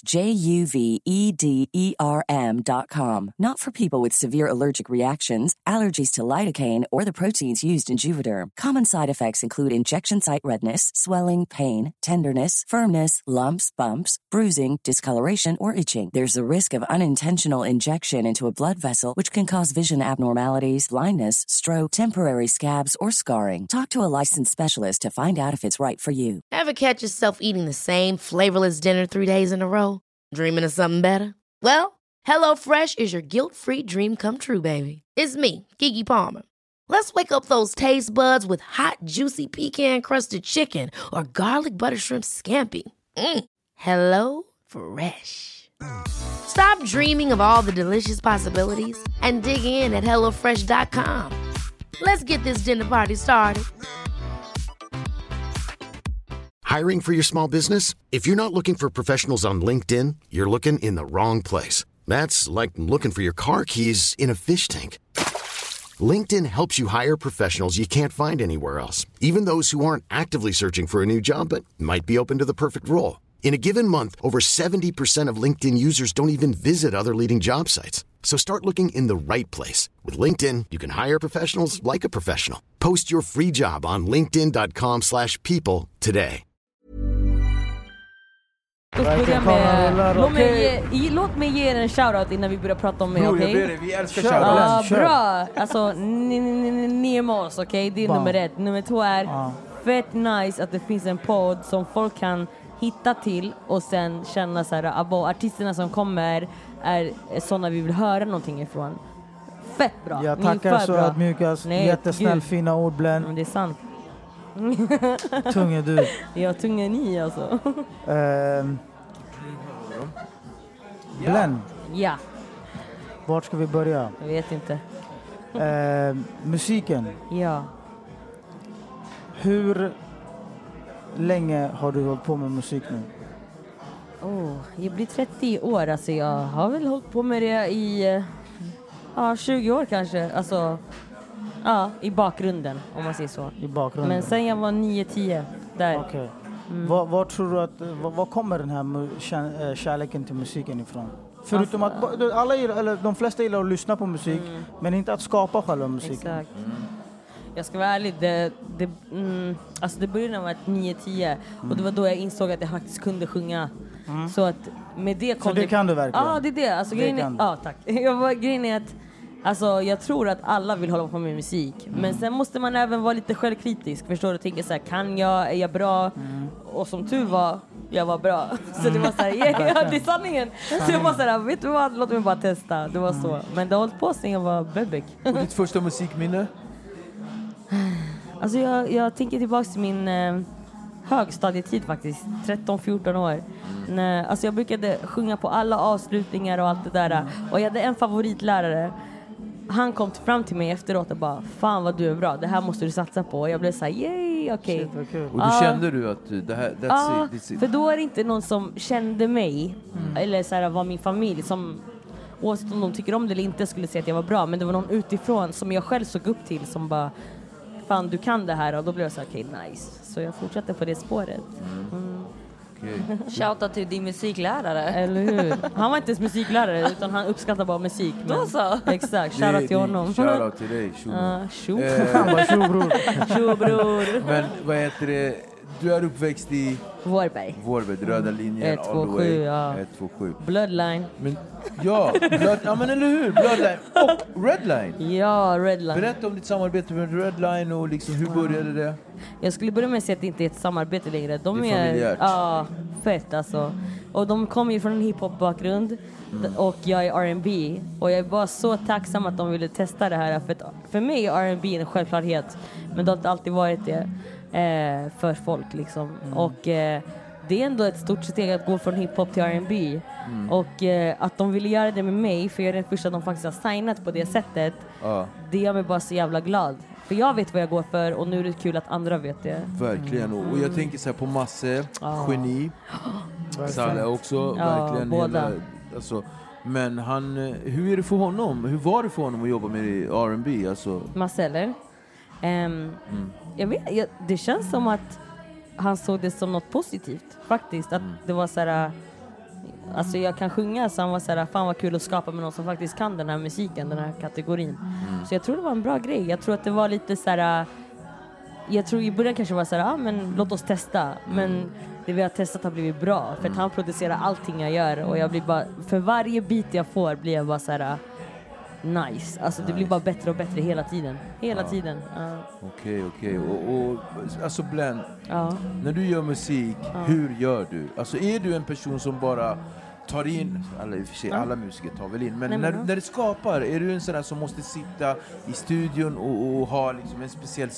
JUVEDERM.com. Not for people with severe allergic reactions, allergies to lidocaine, or the proteins used in Juvederm. Common side effects include injection site redness, swelling, pain, tenderness, firmness, lumps, bumps, bruising, discoloration, or itching. There's a risk of unintentional injection into a blood vessel, which can cause vision abnormalities, blindness, stroke, temporary scabs, or scarring. Talk to a licensed specialist to find out if it's right for you. Ever catch yourself eating the same flavorless dinner 3 days in a row? Dreaming of something better? Well, HelloFresh is your guilt-free dream come true, baby. It's me, Keke Palmer. Let's wake up those taste buds with hot, juicy pecan-crusted chicken or garlic butter shrimp scampi. Hello Fresh. Stop dreaming of all the delicious possibilities and dig in at HelloFresh.com. Let's get this dinner party started. Hiring for your small business? If you're not looking for professionals on LinkedIn, you're looking in the wrong place. That's like looking for your car keys in a fish tank. LinkedIn helps you hire professionals you can't find anywhere else, even those who aren't actively searching for a new job but might be open to the perfect role. In a given month, over 70% of LinkedIn users don't even visit other leading job sites. So start looking in the right place. With LinkedIn, you can hire professionals like a professional. Post your free job on linkedin.com/people today. Låt oss börja med... Låt mig ge er en shoutout innan vi börjar prata om mig, okej? Vi älskar shoutouts. Bra! Alltså, Nemos, okej? Det är nummer 1. Nummer 2 är fett nice att det finns en podd som folk kan hitta till och sen känna så här, artisterna som kommer är sådana vi vill höra någonting ifrån. Fett bra. Jag tackar så ödmjukast. Jättesnäll, fina ord, Blen. Men det är sant. Tung är du. Ja, tung är ni alltså. Blen. Ja. Vart ska vi börja? Jag vet inte. Musiken. Ja. Hur länge har du hållit på med musik nu? Jag blir 30 år. Alltså jag har väl hållit på med det i 20 år kanske. Alltså, i bakgrunden, om man säger så. I bakgrunden. Men sen jag var 9-10 där. Okej. Vad tror du att, vad kommer den här kärleken till musiken ifrån? Förutom att alla eller de flesta gillar att lyssna på musik, men inte att skapa själva musiken. Exakt. Jag ska vara ärlig, alltså det började när jag var 9-10 och det var då jag insåg att jag faktiskt kunde sjunga. Så att med det kom så det kan du verkligen? Ja, det är det. Alltså, tack. Grejen är att alltså, jag tror att alla vill hålla på med musik. Men sen måste man även vara lite självkritisk. Förstår du? Tänka så här, är jag bra? Och som tur var, jag var bra. Så det var så här, det är sanningen. Så jag var så här, vet du vad? Låt mig bara testa. Det var så. Men det har hållit på sen jag var bebek. Och ditt första musikminne? Alltså jag tänker tillbaka till min högstadietid faktiskt. 13-14 år. Alltså jag brukade sjunga på alla avslutningar och allt det där. Och jag hade en favoritlärare. Han kom fram till mig efteråt och bara, fan vad du är bra, det här måste du satsa på. Och jag blev såhär, yay, okej. Och då kände du att det här, that's it. För då är det inte någon som kände mig. Eller så här, var min familj som, oavsett om de tycker om det eller inte, skulle säga att jag var bra. Men det var någon utifrån som jag själv såg upp till som bara, fan du kan det här. Och då blev jag så här, okej, nice. Så jag fortsatte på det spåret. Shoutout till din musiklärare. Eller hur? Han var inte ens musiklärare utan han uppskattar bara musik. Då så. Exakt, shoutout till honom. Shoutout till dig, Han var tjobror. Tjobror. Men vad heter det? Du är uppväxt i Vårberg, röda linjen. 127, ja. 127. Bloodline. Men, men eller hur? Bloodline och Redline. Ja, Redline. Berätta om ditt samarbete med Redline och liksom, hur började det? Jag skulle börja med att säga att det inte är ett samarbete längre. De det är familjärt. Ja, fett alltså. Och de kommer ju från en hiphop-bakgrund. Och jag är R&B. Och jag är bara så tacksam att de ville testa det här. För mig är R&B en självklarhet. Men det har inte alltid varit det för folk liksom. Och det är ändå ett stort steg att gå från hiphop till R&B. Och att de ville göra det med mig, för jag är den första de faktiskt har signat på det sättet. Det gör mig bara så jävla glad. För jag vet vad jag går för och nu är det kul att andra vet det. Verkligen. Och jag tänker så här på Masse, geni. Salle också, verkligen. Båda. Alltså, men hur är det för honom? Hur var det för honom att jobba med R&B? Alltså? Masse, eller? Jag vet, det känns som att han såg det som något positivt faktiskt, att det var så här, alltså jag kan sjunga, så han var så här, fan vad kul att skapa med någon som faktiskt kan den här musiken, den här kategorin. Så jag tror det var en bra grej. Jag tror att det var lite så här, jag tror i början kanske var så här, men låt oss testa, men det vi har testat har blivit bra, för att han producerar allting jag gör och jag blir bara, för varje bit jag får blir jag bara så här nice. Alltså det blir bara bättre och bättre hela tiden. Okej. Och alltså Blen, när du gör musik, hur gör du? Alltså är du en person som bara tar in, alla musiker tar väl in, men när du skapar, är du en sån där som måste sitta i studion och ha liksom en speciell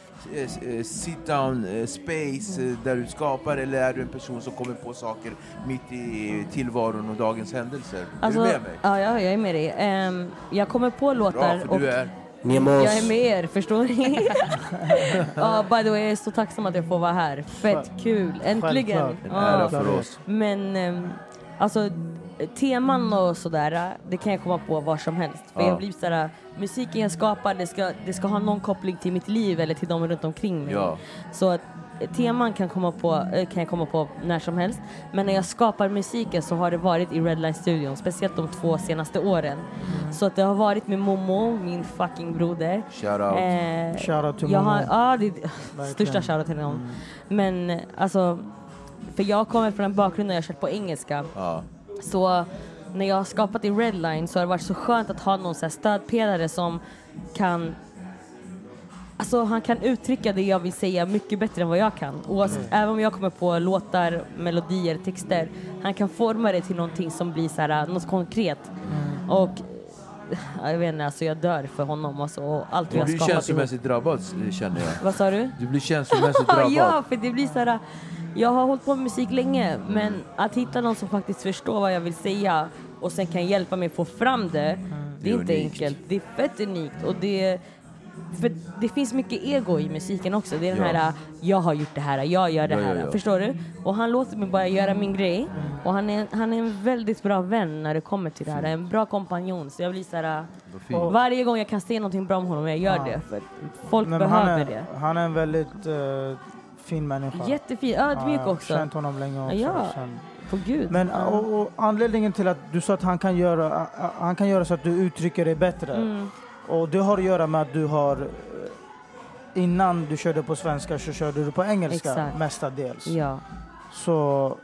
sit down space där du skapar, eller är du en person som kommer på saker mitt i tillvaron och dagens händelser? Alltså, är du med mig? Ja, jag är med dig. Jag kommer på låtar. Bra, för du är Nemos. Jag är med er, förstår ni? By the way, jag är så tacksam att jag får vara här. Fett kul, äntligen. En ära för oss. Men alltså teman och sådär, det kan jag komma på var som helst. För jag blir sådär, musiken jag skapar, det ska ha någon koppling till mitt liv eller till dem runt omkring mig. Så att teman kan jag komma på när som helst. Men när jag skapar musiken så har det varit i Redline-studion, speciellt de 2 senaste åren. Så att det har varit med Momo, min fucking broder. Shoutout till Momo. Det är största shoutout till honom. Men alltså, för jag kommer från en bakgrund där jag har kört på engelska. Så när jag har skapat i Redline så har det varit så skönt att ha någon så här stödpelare som kan, alltså han kan uttrycka det jag vill säga mycket bättre än vad jag kan. Även om jag kommer på låtar, melodier, texter, han kan forma det till någonting som blir så här, något konkret. Och jag vet inte, alltså jag dör för honom alltså, och allt vi har skapat. Du blir känslomässigt drabbad, känner jag. Vad sa du? Du blir känslomässigt drabbad. Ja, för det blir så här. Jag har hållit på med musik länge, men att hitta någon som faktiskt förstår vad jag vill säga och sen kan hjälpa mig få fram det, det är inte enkelt. Det är fett unikt och för det finns mycket ego i musiken också. Det är den här, jag har gjort det här, jag gör det här. Förstår du? Och han låter mig bara göra min grej. Och han är en väldigt bra vän när det kommer till det här. En bra kompanjon. Så jag blir så här, varje gång jag kan se någonting bra om honom, jag gör det. För folk behöver det. Han är en väldigt fin människa. Jättefin, ödmjuk också. Jag har känt honom länge också. Ja, på Gud. Men och anledningen till att du sa att han kan göra så att du uttrycker dig bättre. Och det har att göra med att du har, innan du körde på svenska så körde du på engelska mestadels. Ja. Så,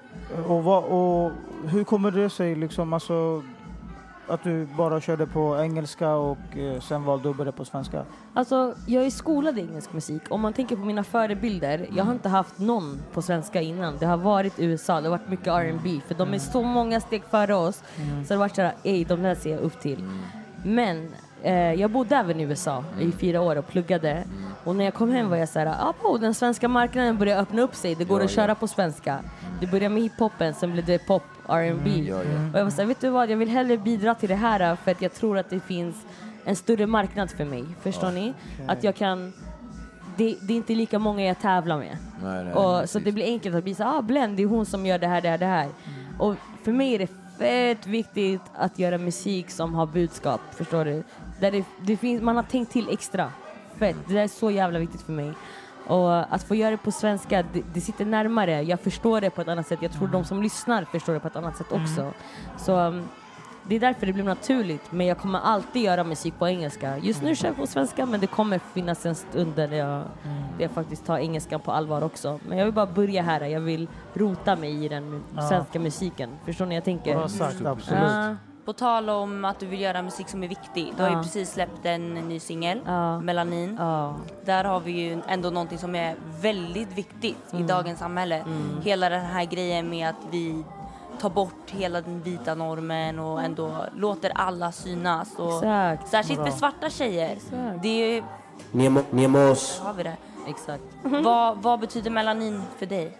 och hur kommer det sig liksom, alltså, att du bara körde på engelska och sen valde att börja på svenska? Alltså, jag är skolad i engelsk musik. Om man tänker på mina förebilder, jag har inte haft någon på svenska innan. Det har varit USA, det har varit mycket R&B. För de är så många steg före oss. Så det har varit såhär, de där ser jag upp till. Men jag bodde även i USA i 4 år och pluggade. Och när jag kom hem var jag såhär, den svenska marknaden börjar öppna upp sig. Det går att köra på svenska. Det började med hiphopen, sen blev det pop, R&B. Och jag var såhär, vet du vad? Jag vill hellre bidra till det här för att jag tror att det finns en större marknad för mig. Förstår ni? Att jag kan... Det är inte lika många jag tävlar med. Nej, så det blir enkelt att bli så Blend, det är hon som gör det här. Och för mig är det fett viktigt att göra musik som har budskap, förstår du? Där det finns, man har tänkt till extra. Fett, det är så jävla viktigt för mig. Och att få göra det på svenska, det sitter närmare. Jag förstår det på ett annat sätt. Jag tror de som lyssnar förstår det på ett annat sätt också. Så det är därför det blir naturligt. Men jag kommer alltid göra musik på engelska. Just nu kör jag på svenska, men det kommer finnas en stund där jag faktiskt tar engelskan på allvar också. Men jag vill bara börja här. Jag vill rota mig i den svenska musiken. Förstår ni jag tänker? Bra sagt, absolut. På tal om att du vill göra musik som är viktig. Du har ju precis släppt en ny singel, Melanin. Där har vi ju ändå någonting som är väldigt viktigt i dagens samhälle. Hela den här grejen med att vi tar bort hela den vita normen och ändå låter alla synas. Och särskilt för svarta tjejer. Det är Nemos. har vi det. Exakt. Vad betyder Melanin för dig?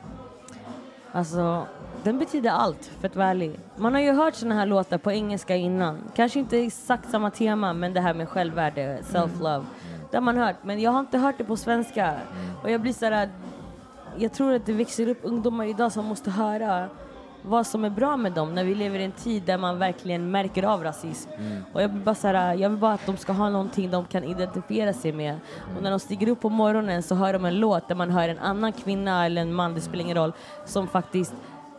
Alltså, den betyder allt, för att vara ärlig. Man har ju hört såna här låtar på engelska innan. Kanske inte exakt samma tema, men det här med självvärde, self-love. Det har man hört, men jag har inte hört det på svenska. Och jag blir så här, jag tror att det växer upp ungdomar idag som måste höra vad som är bra med dem när vi lever i en tid där man verkligen märker av rasism. Och jag vill bara så här, jag vill bara att de ska ha någonting de kan identifiera sig med. Och när de stiger upp på morgonen så hör de en låt där man hör en annan kvinna eller en man, det spelar ingen roll, som faktiskt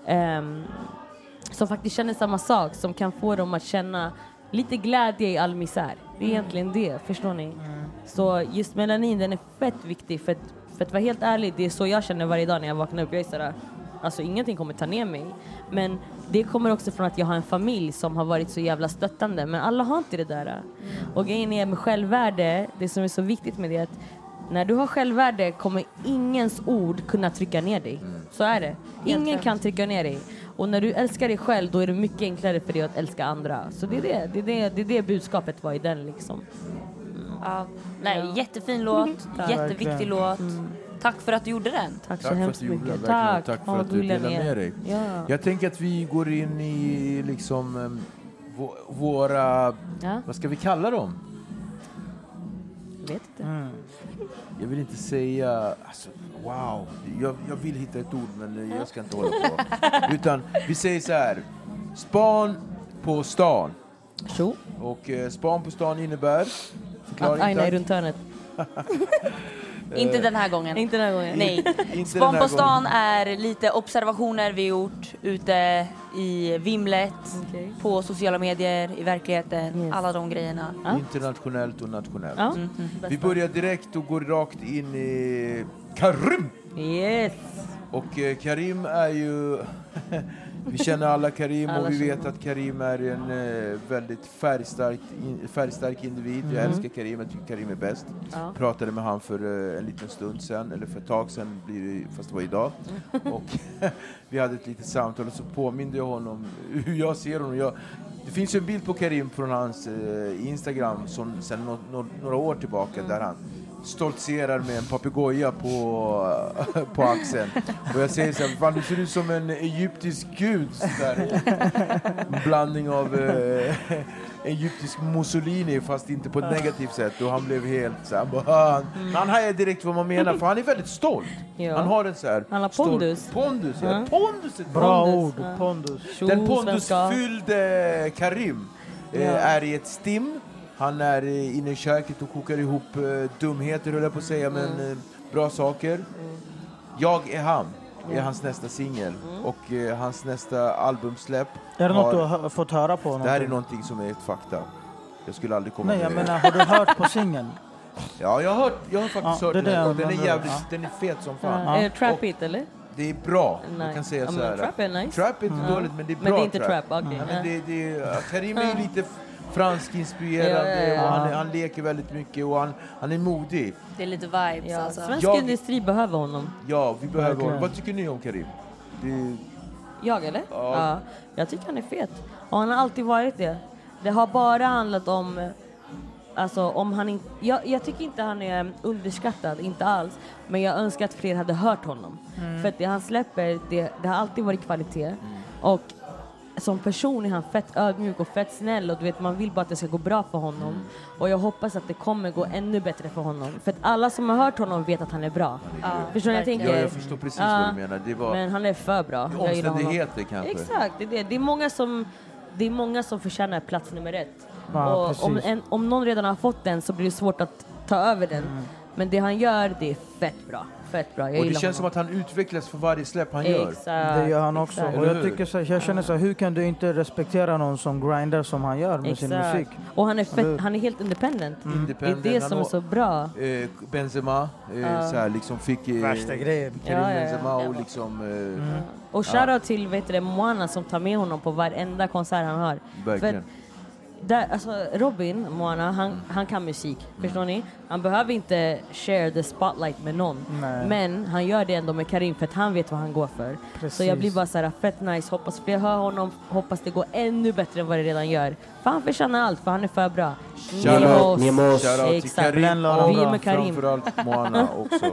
känner samma sak, som kan få dem att känna lite glädje i all misär. Det är egentligen det, förstår ni? Så just Melanin, den är fett viktig för att vara helt ärlig, det är så jag känner varje dag när jag vaknar upp. Jag är sådär, alltså ingenting kommer ta ner mig. Men det kommer också från att jag har en familj som har varit så jävla stöttande. Men alla har inte det där. Och grejen är med självvärde, det som är så viktigt med det är att när du har självvärde kommer ingens ord kunna trycka ner dig. Så är det. Ingen kan trycka ner dig. Och när du älskar dig själv, då är det mycket enklare för dig att älska andra. Så det är det budskapet var i den liksom. Jättefin låt. Jätteviktig låt. Tack för att du gjorde den. Tack så hemskt mycket. Tack för att du delade med dig. Ja. Jag tänker att vi går in i liksom våra... Vad ska vi kalla dem? Jag vet inte. Jag vill inte säga... Alltså, wow. Jag vill hitta ett ord, men jag ska inte hålla på. Utan vi säger så här. Span på stan. Så. Och span på stan innebär... Att Aina är runt hörnet. Inte den här gången. Inte den här gången. Nej. Span på stan är lite observationer vi gjort ute i vimlet, på sociala medier, i verkligheten, alla de grejerna. Internationellt och nationellt. Vi börjar direkt och går rakt in i Karim. Yes. Och Karim är ju... Vi känner alla Karim och vi vet att Karim är en väldigt färgstark individ. Jag älskar Karim, jag tycker Karim är bäst. Pratade med han för en liten stund sedan, eller för ett tag sedan, fast det var idag. Och vi hade ett litet samtal och så påminde jag honom hur jag ser honom. Det finns en bild på Karim från hans Instagram sedan några år tillbaka där han stoltserar med en papegoja på axeln. Och jag säger så här, fan, du ser ut som en egyptisk gud där. En blandning av egyptisk Mussolini, fast inte på ett negativt sätt. Och han blev helt så här, han hajade direkt vad man menar, för han är väldigt stolt. Han har en så här, han har pondus. Pondus, ja. Pondus. Bra ord, pondus. Den pondusfyllde Karim är i ett stim. Han är inne i köket och kokar ihop dumheter, höll jag på att säga, men bra saker. Jag är han. Är hans nästa singel. Och hans nästa albumsläpp. Är det något du har fått höra på? Det här är någonting som är ett fakta. Jag skulle aldrig komma med. Nej, jag menar, har du hört på singeln? Ja, jag har faktiskt hört den. Den är jävligt, den är fet som fan. Är det trap it, eller? Det är bra. Jag kan säga så här. Trap är nice. Trap är inte dåligt, men det är bra. Men det är inte trap, okej. Karim är lite fransk-inspirerad och han leker väldigt mycket och han är modig. Det är lite vibes alltså. Svensk industri behöver honom. Ja, vi behöver honom. Vad tycker ni om Karim? Jag eller? Ja. Jag tycker han är fet. Och han har alltid varit det. Det har bara handlat om... Alltså om han inte... Jag tycker inte han är underskattad, inte alls. Men jag önskar att fler hade hört honom. För att det han släpper, det har alltid varit kvalitet. Och som person är han fett ödmjuk och fett snäll. Och du vet, man vill bara att det ska gå bra för honom. Och jag hoppas att det kommer gå ännu bättre för honom. För att alla som har hört honom vet att han är bra. Förstår ni jag tänker? Ja, jag förstår precis vad du menar. Men han är för bra. Omständigheter kanske. Exakt, det är många som förtjänar plats nummer 1. Ja, och om någon redan har fått den så blir det svårt att ta över den. Men det han gör, det är fett bra. Och det känns som att han utvecklas för varje släpp han gör. Det gör han också. Och jag känner så här, hur kan du inte respektera någon som grindar som han gör med sin musik? Och han är fett, han är helt independent. Det är det som är så bra. Benzema så här, liksom fick värsta grejen. Benzema och liksom och shoutout till Moana som tar med honom på varenda konsert han har. Verkligen. Alltså Robin Moana, han kan musik, förstår ni? Han behöver inte share the spotlight med någon. Men han gör det ändå med Karim för att han vet vad han går för. Precis. Så jag blir bara så här fett nice, hoppas fler hör honom, hoppas det går ännu bättre än vad det redan gör. För han förtjänar allt, för han är för bra. Shoutout till Karim och vi är med Karim. framförallt Moana också.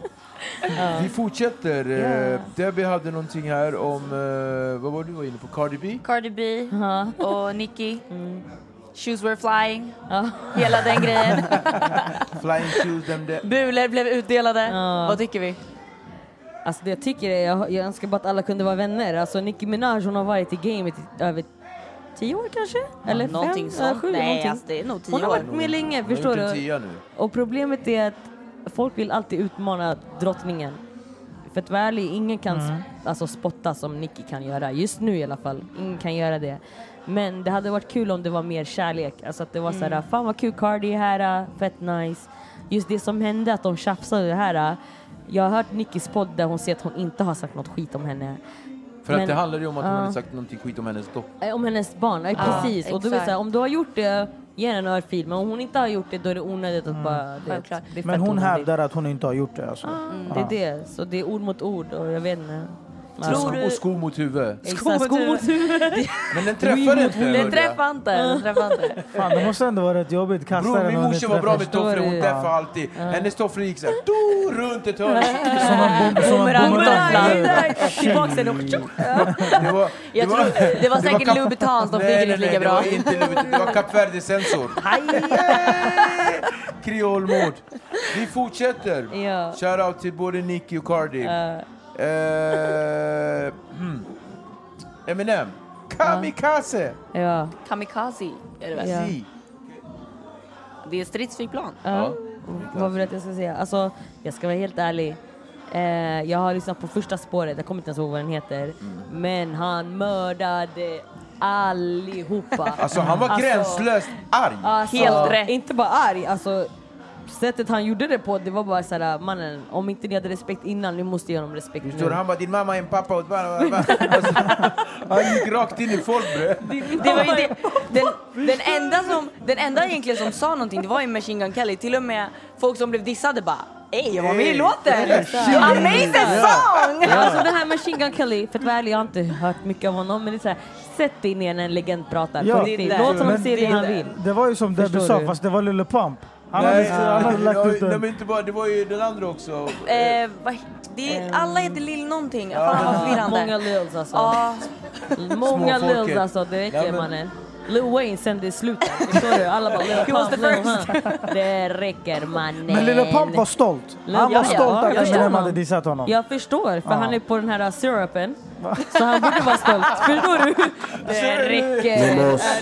Vi fortsätter. Debbie hade någonting här om, vad var du var inne på? Cardi B? Cardi B och Nicki. Shoes were flying. Hela den grejen. Flying shoes. Bulor blev utdelade. Vad tycker vi? Alltså det jag tycker är, jag önskar bara att alla kunde vara vänner. Alltså Nicki Minaj, hon har varit i gamet i över 10 år kanske? Eller 5, 7, nej, alltså det är nog 10 år. Hon har varit med länge, förstår du? 10 nu. Och problemet är att folk vill alltid utmana drottningen. För att vara ärlig, ingen kan alltså spotta som Nicki kan göra. Just nu i alla fall. Ingen kan göra det. Men det hade varit kul om det var mer kärlek. Alltså att det var såhär, fan vad kul, Cardi här, fett nice. Just det som hände, att de tjafsade det här. Jag har hört Nickis podd där hon säger att hon inte har sagt något skit om henne. För att det handlar ju om att hon hade sagt någonting skit om hennes dotter. Om hennes barn, precis. Och då vill säga, om du har gjort det, ge henne en örfil. Men om hon inte har gjort det, då är det onödigt att bara... Det men hon hävdar att hon inte har gjort det. Alltså. Det är det. Så det är ord mot ord och jag vet inte. Och sko mot huvud. Exakt, sko mot huvud. Men den träffar inte. Den träffar inte. Fan, det måste ändå vara rätt jobbigt. Bror, min morsa var bra med tofflor. Hon träffade alltid. Hennes tofflor gick så här, runt ett hörn. Som en bumerang. Tillbaka sen och... Det var säkert Louis Vuitton som fick det lika bra. Det var inte Louis Vuitton. Det var Cap Verde sensor. Kreolmord. Vi fortsätter. Shoutout till både Nicki och Cardi. Eminem. Kamikaze. Kamikaze är det väl? Det är ett stridsflygplan. Vad vill jag ska säga? Alltså, jag ska vara helt ärlig. Jag har lyssnat på första spåret. Jag kommer inte ens ihåg vad den heter. Men han mördade allihopa. Alltså han var gränslöst arg. Alltså, helt rätt. Inte bara arg. Alltså sättet han gjorde det på, det var bara såhär, mannen, om inte ni hade respekt innan, nu måste jag ge dem respekt. Förstår du? Han bara, din mamma är en pappa och han gick rakt in i folk, bre. Det var ju den enda egentligen som sa någonting, det var ju Machine Gun Kelly. Till och med folk som blev dissade bara, jag var med i låten. Amazing song! Alltså det här Machine Gun Kelly, för att vara ärlig, jag har inte hört mycket av honom, men det är såhär, sätt dig ner när en legend pratar. Låt honom se det han vill. Det var ju som det du sa, fast det var Lille Pump. Han hade lagt ut den. Men inte bara, det var ju den andra också. Alla heter Lill någonting. Fan vad förvirrande. Många Lils alltså. Många Lils alltså, det räcker mannen. Lil Wayne sen det slutet. Förstår du? Alla bara Lil Pump. Det räcker mannen. Men Lil Pump var stolt. Han var stolt att Eminem hade dissat honom. Jag förstår, för han är på den här syrupen. Så han borde vara stolt. Förstår du? Det räcker.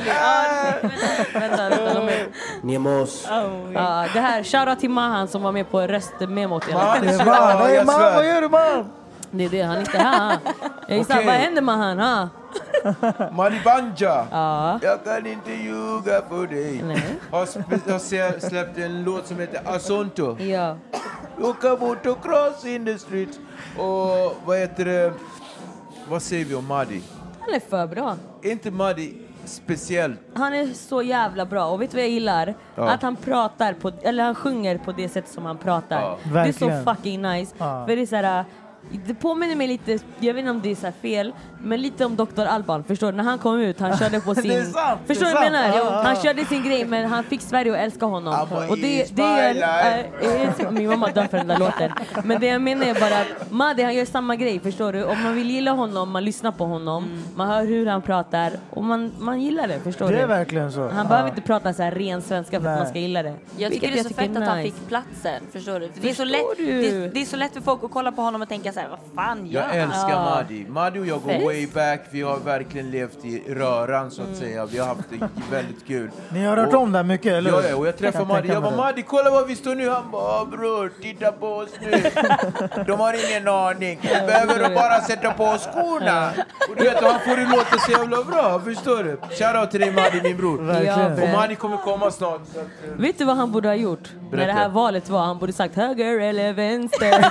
Vänta. Nemos. Det här, shoutout till Mahan som var med på röstmemot. Vad gör du man? Det är det, han är inte här. Jag gissar, vad händer med han? Maribanja. Jag kan inte ljuga för dig. Har släppt en låt som heter Asonto. Ja. Åka bort och cross in the street. Och vad heter det? Vad säger vi om Madi? Han är för bra. Inte Madi speciellt. Han är så jävla bra. Och vet du vad jag gillar? Att han pratar eller han sjunger på det sätt som han pratar. Det är så fucking nice. För det är så här, det påminner mig lite, jag vet inte om det är så här fel, men lite om Dr. Alban. Förstår du? När han kom ut, han körde på sin... Det är sant, förstår du vad jag menar? Han körde sin grej, men han fick Sverige att älska honom. Och det är min mamma dör för den där låten. Men det jag menar är bara att Madi, han gör samma grej, förstår du? Om man vill gilla honom, man lyssnar på honom, man hör hur han pratar och man gillar det, förstår du? Det är verkligen så. Han behöver inte prata så här ren svenska för att man ska gilla det. Jag tycker det är så fett att han fick platsen, förstår du? Det är så lätt för folk att kolla på honom och tänka så här, vad fan gör han? Jag älskar Madi. Madi och jag går way back. Vi har verkligen levt i röran så att säga. Vi har haft det väldigt kul. Ni har hört om det mycket, eller? Ja, och jag träffade Madi. Jag bara, Madi, kolla vad vi står nu. Han bara, bror, titta på oss nu. De har ingen aning. De behöver bara sätta på skorna. Och du vet, han får det låta så jävla bra. Förstår du? Shoutout till dig, Madi, min bror. Och Madi kommer komma snart. Så att, vet du vad han borde ha gjort? När det här valet var, han borde sagt höger eller vänster.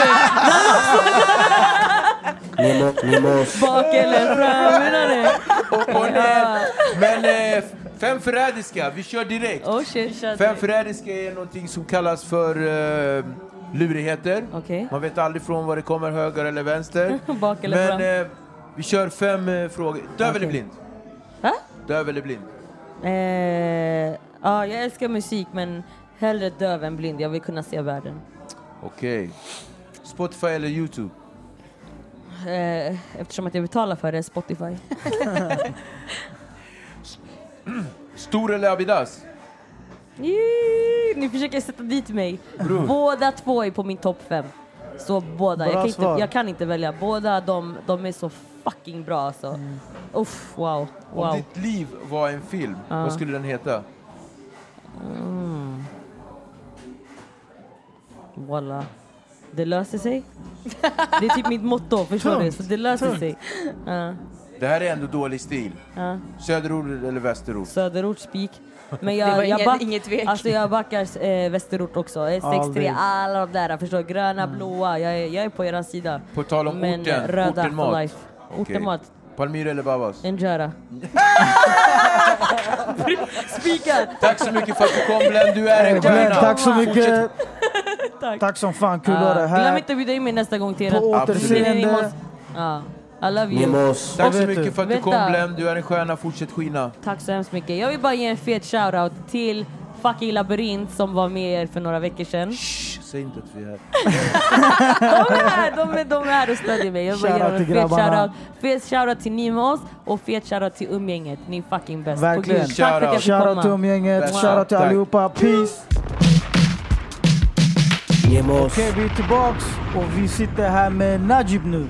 Nemos. Bak eller fram. Men fem förrädiska, vi kör direkt. Shit. Fem förrädiska är någonting som kallas för lurigheter. Man vet aldrig från var det kommer, höger eller vänster. Bak eller fram. Men vi kör 5 frågor. Döv eller blind? Döv eller blind? Jag älskar musik, men hellre döv än blind. Jag vill kunna se världen. Okej. Spotify eller YouTube? Eftersom att jag betalar för det, Spotify. Stor eller Abidas? Ni försöker sätta dit mig. Båda två är på min topp 5. Så båda, jag kan inte välja. Båda de är så fucking bra alltså. Wow. Om ditt liv var en film, vad skulle den heta? Voila. Det löser sig. Det är typ mitt motto, förstår du? Så det löser sig. Det här är ändå dålig stil. Söderort eller västerort? Söderort, spik. Men jag backar västerort också. 6-3, alla de där, förstår du? Gröna, blåa. Jag är på er sida. På tal om men orten, röda ortenmat. for life. Ortenmat. Palmyra eller Babas? Injera. Spikar. Tack så mycket för att du kom, Glenn. Du är en stjärna. Tack så mycket. Tack som fan, kul att ha det här. Glöm inte att bjuda in mig nästa gång till på återseende. I love you. Tack så mycket för att du kom, Glenn. Du är en stjärna. Fortsätt skina. Tack så hemskt mycket. Jag vill bara ge en fet shoutout till fucking Labyrint som var med er för några veckor sedan. Säg inte att vi är här. De är här och stödjer mig. Jag vill ge en fet shoutout. Fet shoutout till Nemos och fet shoutout till umgänget. Ni är fucking bäst. Verkligen. Shoutout till umgänget. Shoutout till allihopa. Peace. Okej, vi är tillbaks och vi sitter här med Najib nu.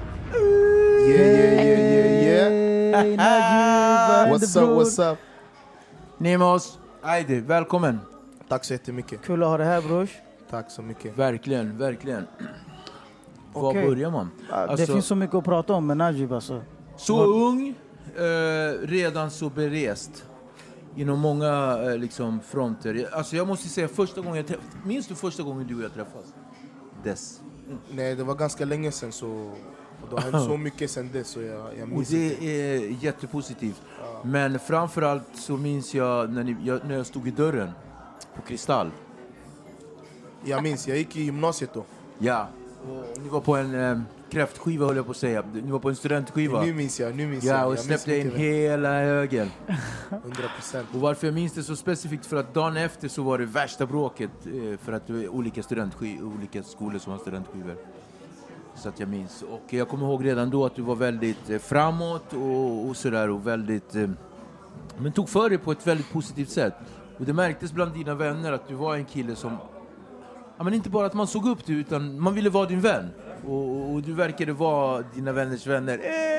Yeah. Najib, what's up? Nemos, Aide, välkommen. Tack så jättemycket. Kul att ha det här, brors. Tack så mycket. Verkligen. Var börjar man? Det finns så mycket att prata om med Najib alltså. Så ung, redan så berest. inom många liksom fronter. Alltså jag måste säga, minns du första gången du och jag träffas? Nej, det var ganska länge sedan, så och det har hänt så mycket sedan dess, så jag minns. Och det är jättepositivt. Men framförallt så minns jag när jag stod i dörren på Kristall. Jag minns, jag gick i gymnasiet då. Ja, och ni var på en kräftskiva, höll jag på att säga. Ni var på en studentskiva. Nu minns jag. Ja, och släppte in hela högen. 100%. Och varför jag minns det så specifikt, för att dagen efter så var det värsta bråket, för att det var olika skolor som har studentskivor. Så att jag minns. Och jag kommer ihåg redan då att du var väldigt framåt och sådär, och väldigt men tog för dig på ett väldigt positivt sätt. Och det märktes bland dina vänner att du var en kille som, ja, men inte bara att man såg upp dig, utan man ville vara din vän. Och du verkade vara dina vänners vänner.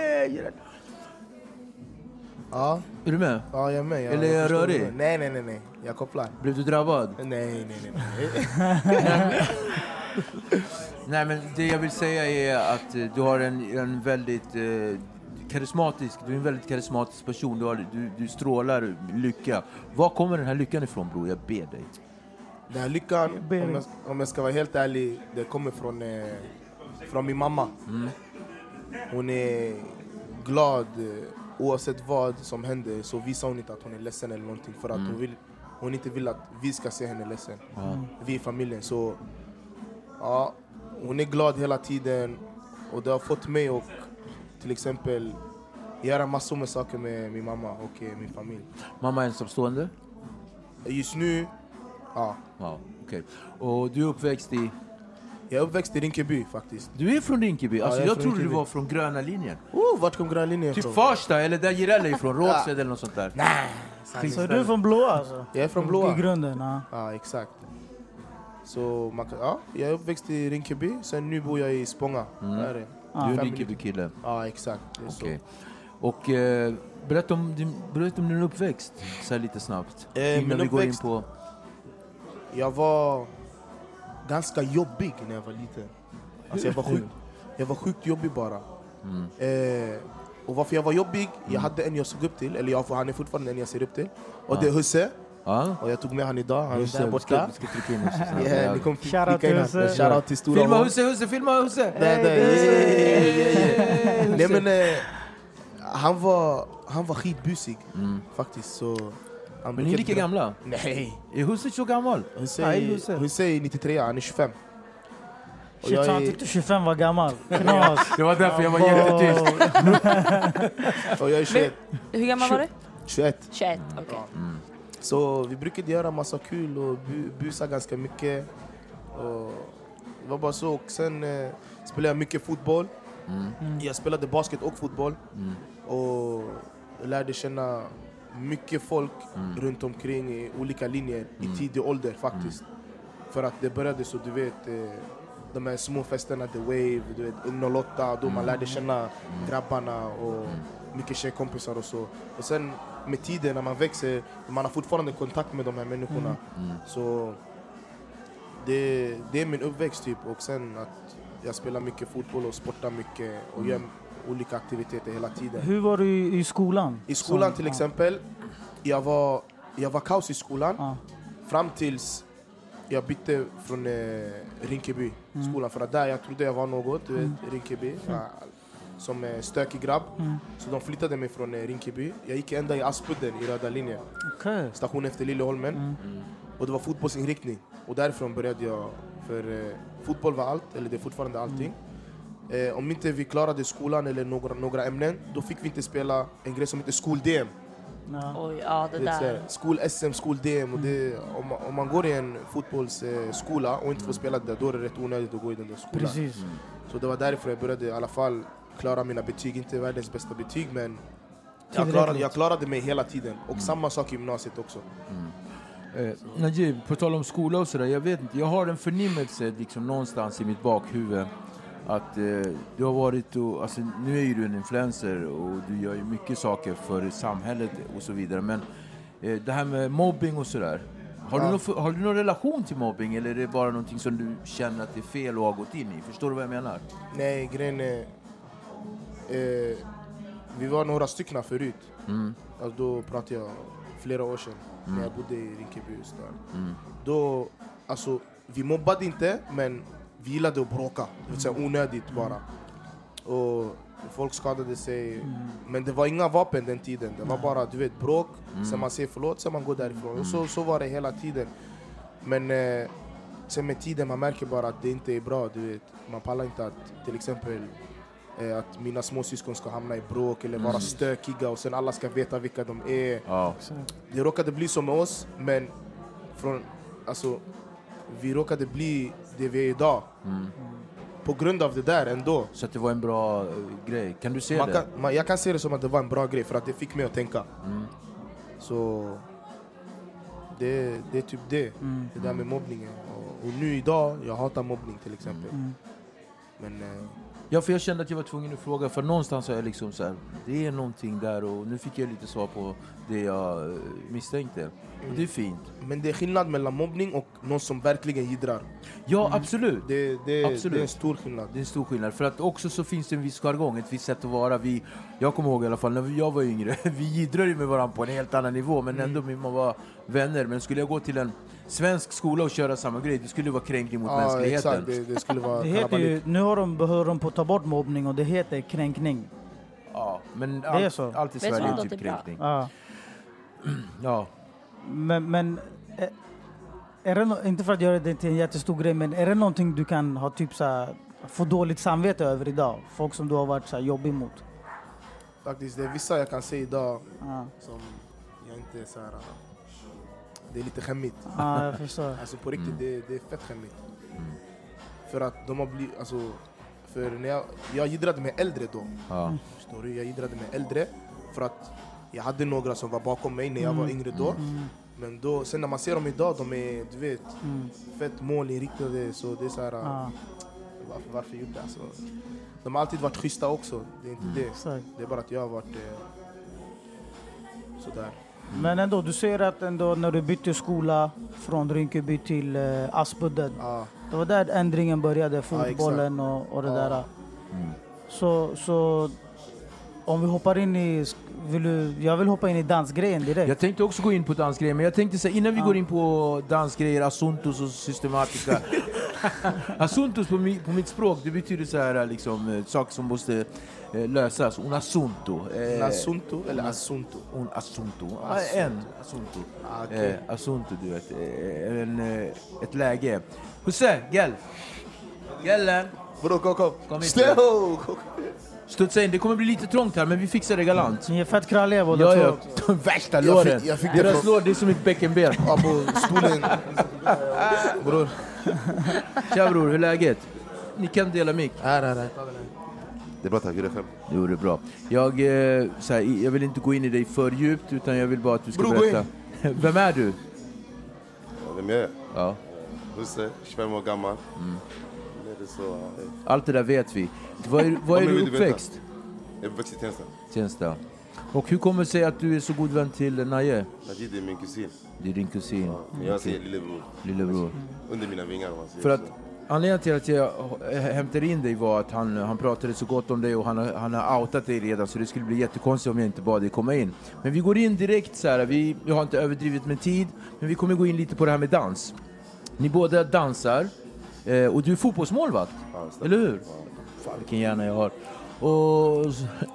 Ja. Är du med? Ja, jag är med. Eller är jag rörig? Nej. Jag kopplar. Blev du drabbad? Nej. Nej, men det jag vill säga är att du har en väldigt karismatisk, du är en väldigt karismatisk person. Du strålar lycka. Var kommer den här lyckan ifrån, bror? Jag ber dig. Den här lyckan, om jag ska vara helt ärlig, det kommer från min mamma. Hon är glad oavsett vad som händer, så visar hon inte att hon är ledsen eller någonting, för att hon inte vill att vi ska se henne ledsen. Vi är familjen, så ja, hon är glad hela tiden, och det har fått mig och till exempel göra massor med saker med min mamma och min familj. Mamma är ensamstående? Just nu, ja. Ja, okej. Och du är uppväxt i? Jag är uppväxt i Rinkeby faktiskt. Du är från Rinkeby? Alltså, Ja, jag trodde Rinkeby. du var från gröna linjen. Vart kom gröna linjen typ från? Farsta, eller där Girella är ifrån, Rådsved eller något sånt där. Nej. Så du är från Blåa alltså? Jag är från Blåa. I grunden, ja. Ja, exakt. Så jag är uppväxt i Rinkeby, sen nu bor jag i Spånga. Där är det. Du är en Rinkeby-kille? Ja, exakt. Okej. Och berätta om din uppväxt, så här lite snabbt. Innan vi går in på... Jag var ganska jobbig när jag var liten. Alltså jag var sjukt jobbig bara. Och varför jag var jobbig, jag hade en jag såg upp till, eller han är fortfarande en jag ser upp till. Och det är Husse. Och jag tog med han idag, han är där borta. Vi ska trycka in Husse. Ni kom Shoutout till Husse. Shoutout till stora. Filma Husse, filma Husse! Nej men han var skitbusig faktiskt, så... Men ni är lika gamla? Nej. Är Husse så gammal? Husse är 93, han är 25. Shit, han tyckte 25 var gammal. Knas. Det var därför jag var jättetyst. Och jag är 21. Hur gammal var du? 21. 21, okej. Så vi brukade göra massa kul och busa ganska mycket. Och det var bara så. Och sen spelade jag mycket fotboll. Jag spelade basket och fotboll. Och jag lärde känna mycket folk runt omkring i olika linjer i tidig ålder faktiskt. För att det började så, du vet, de här små festerna, The Wave, du vet, Ung 08, då man lärde känna grabbarna och mycket tjejkompisar och så. Och sen med tiden när man växer, man har fortfarande kontakt med de här människorna. Så det är min uppväxt typ. Och sen att jag spelar mycket fotboll och sportar mycket och gör olika aktiviteter hela tiden. Hur var du i skolan? I skolan till exempel, jag var kaos i skolan fram tills jag bytte från Rinkeby skolan. För att där jag trodde jag var något, du vet, Rinkeby, som stökig grabb. Så de flyttade mig från Rinkeby. Jag gick ända i Aspudden i röda linjen. Station efter Lilleholmen. Och det var fotbollsinriktning. Och därifrån började jag, för fotboll var allt, eller det är fortfarande allting. Om inte vi klarade skolan eller några ämnen, då fick vi inte spela en grej som heter skol-DM. Oj, ja, det där. Skol-SM, skol-DM. Och om man går i en fotbollsskola och inte får spela det, då är det rätt onödigt att gå i den där skolan. Precis. Så det var därför jag började i alla fall klara mina betyg. Inte världens bästa betyg, men jag klarade mig hela tiden. Och samma sak i gymnasiet också. Najib, på tal om skola och sådär, jag vet inte, jag har en förnimmelse liksom någonstans i mitt bakhuvud att du har varit och, alltså, nu är ju du en influencer och du gör ju mycket saker för samhället och så vidare, men det här med mobbing och sådär, har du någon relation till mobbing, eller är det bara någonting som du känner att det är fel och har gått in i? Förstår du vad jag menar? Nej, grejen är vi var några stycken förut. Alltså, då pratade jag flera år sedan när jag bodde i Rinkeby. Då, alltså, vi mobbade inte, men vi gillade att bråka. Det vill säga onödigt bara. Och folk skadade sig. Men det var inga vapen den tiden. Det var bara, du vet, bråk. Sen man säger förlåt, sen man går därifrån. Och så var det hela tiden. Men sen med tiden man märker bara att det inte är bra. Du vet. Man pallar inte att till exempel att mina småsyskon ska hamna i bråk eller vara stökiga och sen alla ska veta vilka de är. Det råkade bli som med oss, men vi råkade bli det vi är idag. På grund av det där ändå. Så att det var en bra grej. Kan du se det? Jag kan se det som att det var en bra grej för att det fick mig att tänka. Så det är typ det. Det där med mobbningen. Och nu idag, jag hatar mobbning till exempel. Men ja, för jag kände att jag var tvungen att fråga, för någonstans är jag liksom så här, det är någonting där och nu fick jag lite svar på det jag misstänkte. Och det är fint. Men det är skillnad mellan mobbning och någon som verkligen jiddrar. Ja, absolut. Det är en stor skillnad. Det är en stor skillnad. För att också så finns det en viss jargong, ett visst sätt att vara. Jag kommer ihåg i alla fall när jag var yngre, vi jiddrade med varandra på en helt annan nivå, men ändå man var vänner. Men skulle jag gå till en svensk skola och köra samma grej, det skulle vara kränkning mot mänskligheten. Exakt, det skulle vara det heter ju, nu behöver de på att ta bort mobbning och det heter kränkning. Ja, men det är så. Allt i Sverige är typ kränkning. Ja. Men är det inte för att göra det till en jättestor grej, men är det någonting du kan ha typ så här, få dåligt samvete över idag? Folk som du har varit så här jobbig mot? Faktiskt, det är vissa jag kan se idag som jag inte är så här. Det är lite skämmigt. Jag förstår. Alltså på riktigt, det är fett skämmigt. För att de har blivit, alltså, för när jag jiddrade med äldre då. Förstår du? Jag jiddrade med äldre för att jag hade några som var bakom mig när jag var yngre då. Men då, sen när man ser dem idag, de är, du vet, fett målinriktade. Så det är så här, varför gjorde jag? Alltså, de har alltid varit schyssta också. Det är inte det. Det är bara att jag har varit sådär. Men ändå, du ser att ändå när du bytte skola från Rinkeby till Aspudden. Det var där ändringen började, fotbollen och det där. Så om vi hoppar in i... jag vill hoppa in i dansgrejen direkt. Jag tänkte också gå in på dansgrejen, men jag tänkte så här, innan vi går in på dansgrejer, asuntos och systematika. Asuntos på mitt språk, det betyder så här liksom saker som måste lösas. Un asunto. Un asunto eller asunto? Un asunto. En asunto. Okay. Asunto, du vet. Ett läge. Husse, Gällen. Bro, kom hit. Studsa in, det kommer bli lite trångt här, men vi fixar det galant. Ni är fett kralliga båda två. Ja, de värsta låren. Deras lår, det är som ett bäckenben. Ja, på stolen. Bror. Tja bror, hur är läget? Ni kan dela mick. Nej. Det är bra, tack. Hur är det själv? Jo, det är bra. Jag vill inte gå in i dig för djupt, utan jag vill bara att du ska berätta. Vem är du? Vem jag är? Ja. Husse, 25 år gammal. Så, allt det där vet vi. Var är du uppväxt? Jag är uppväxt i Tensta. Och hur kommer det sig att du är så god vän till Naje? Najid är min kusin. Det är din kusin. Ja, men jag säger lillebror. Under mina vingar. För att anledningen till att jag hämtade in dig var att han pratade så gott om dig och han har outat dig redan, så det skulle bli jättekonstigt om jag inte bad dig komma in. Men vi går in direkt så här. Jag har inte överdrivit med tid, men vi kommer gå in lite på det här med dans. Ni båda dansar. Och du är fotbollsmålvakt, eller hur? Fan, vilken hjärna jag har. Och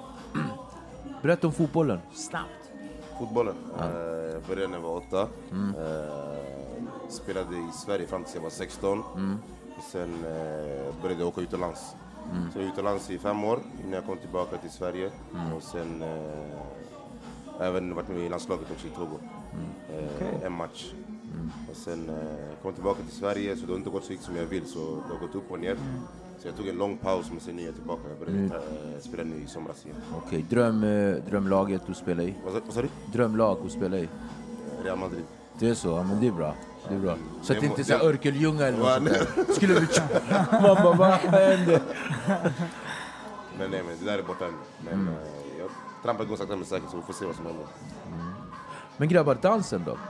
berätta om fotbollen, snabbt. Fotbollen? Jag började när jag var 8. Spelade i Sverige fram tills jag var 16. Och sen började jag åka utomlands. Så jag var utomlands i 5 år innan jag kom tillbaka till Sverige. Och sen även varit med i landslaget också i Togo. En match. Och sen kom jag tillbaka till Sverige, så det har inte gått så som jag vill, så det har gått upp och ner. Så jag tog en lång paus, men sen är jag tillbaka. Jag började spela nu i somras igen. Okej, drömlaget du spelar i? Vad sa du? Drömlag du spelar i? Real Madrid. Det är så, ja, men det är bra. Det är bra. Så att det inte är så örkeljunga eller något sånt där. Skulle vi mamma, vad händer? Men nej, men det där är borta. Men jag trampar igång sakta men säkert, så vi får se vad som händer. Men grabbar, dansen då?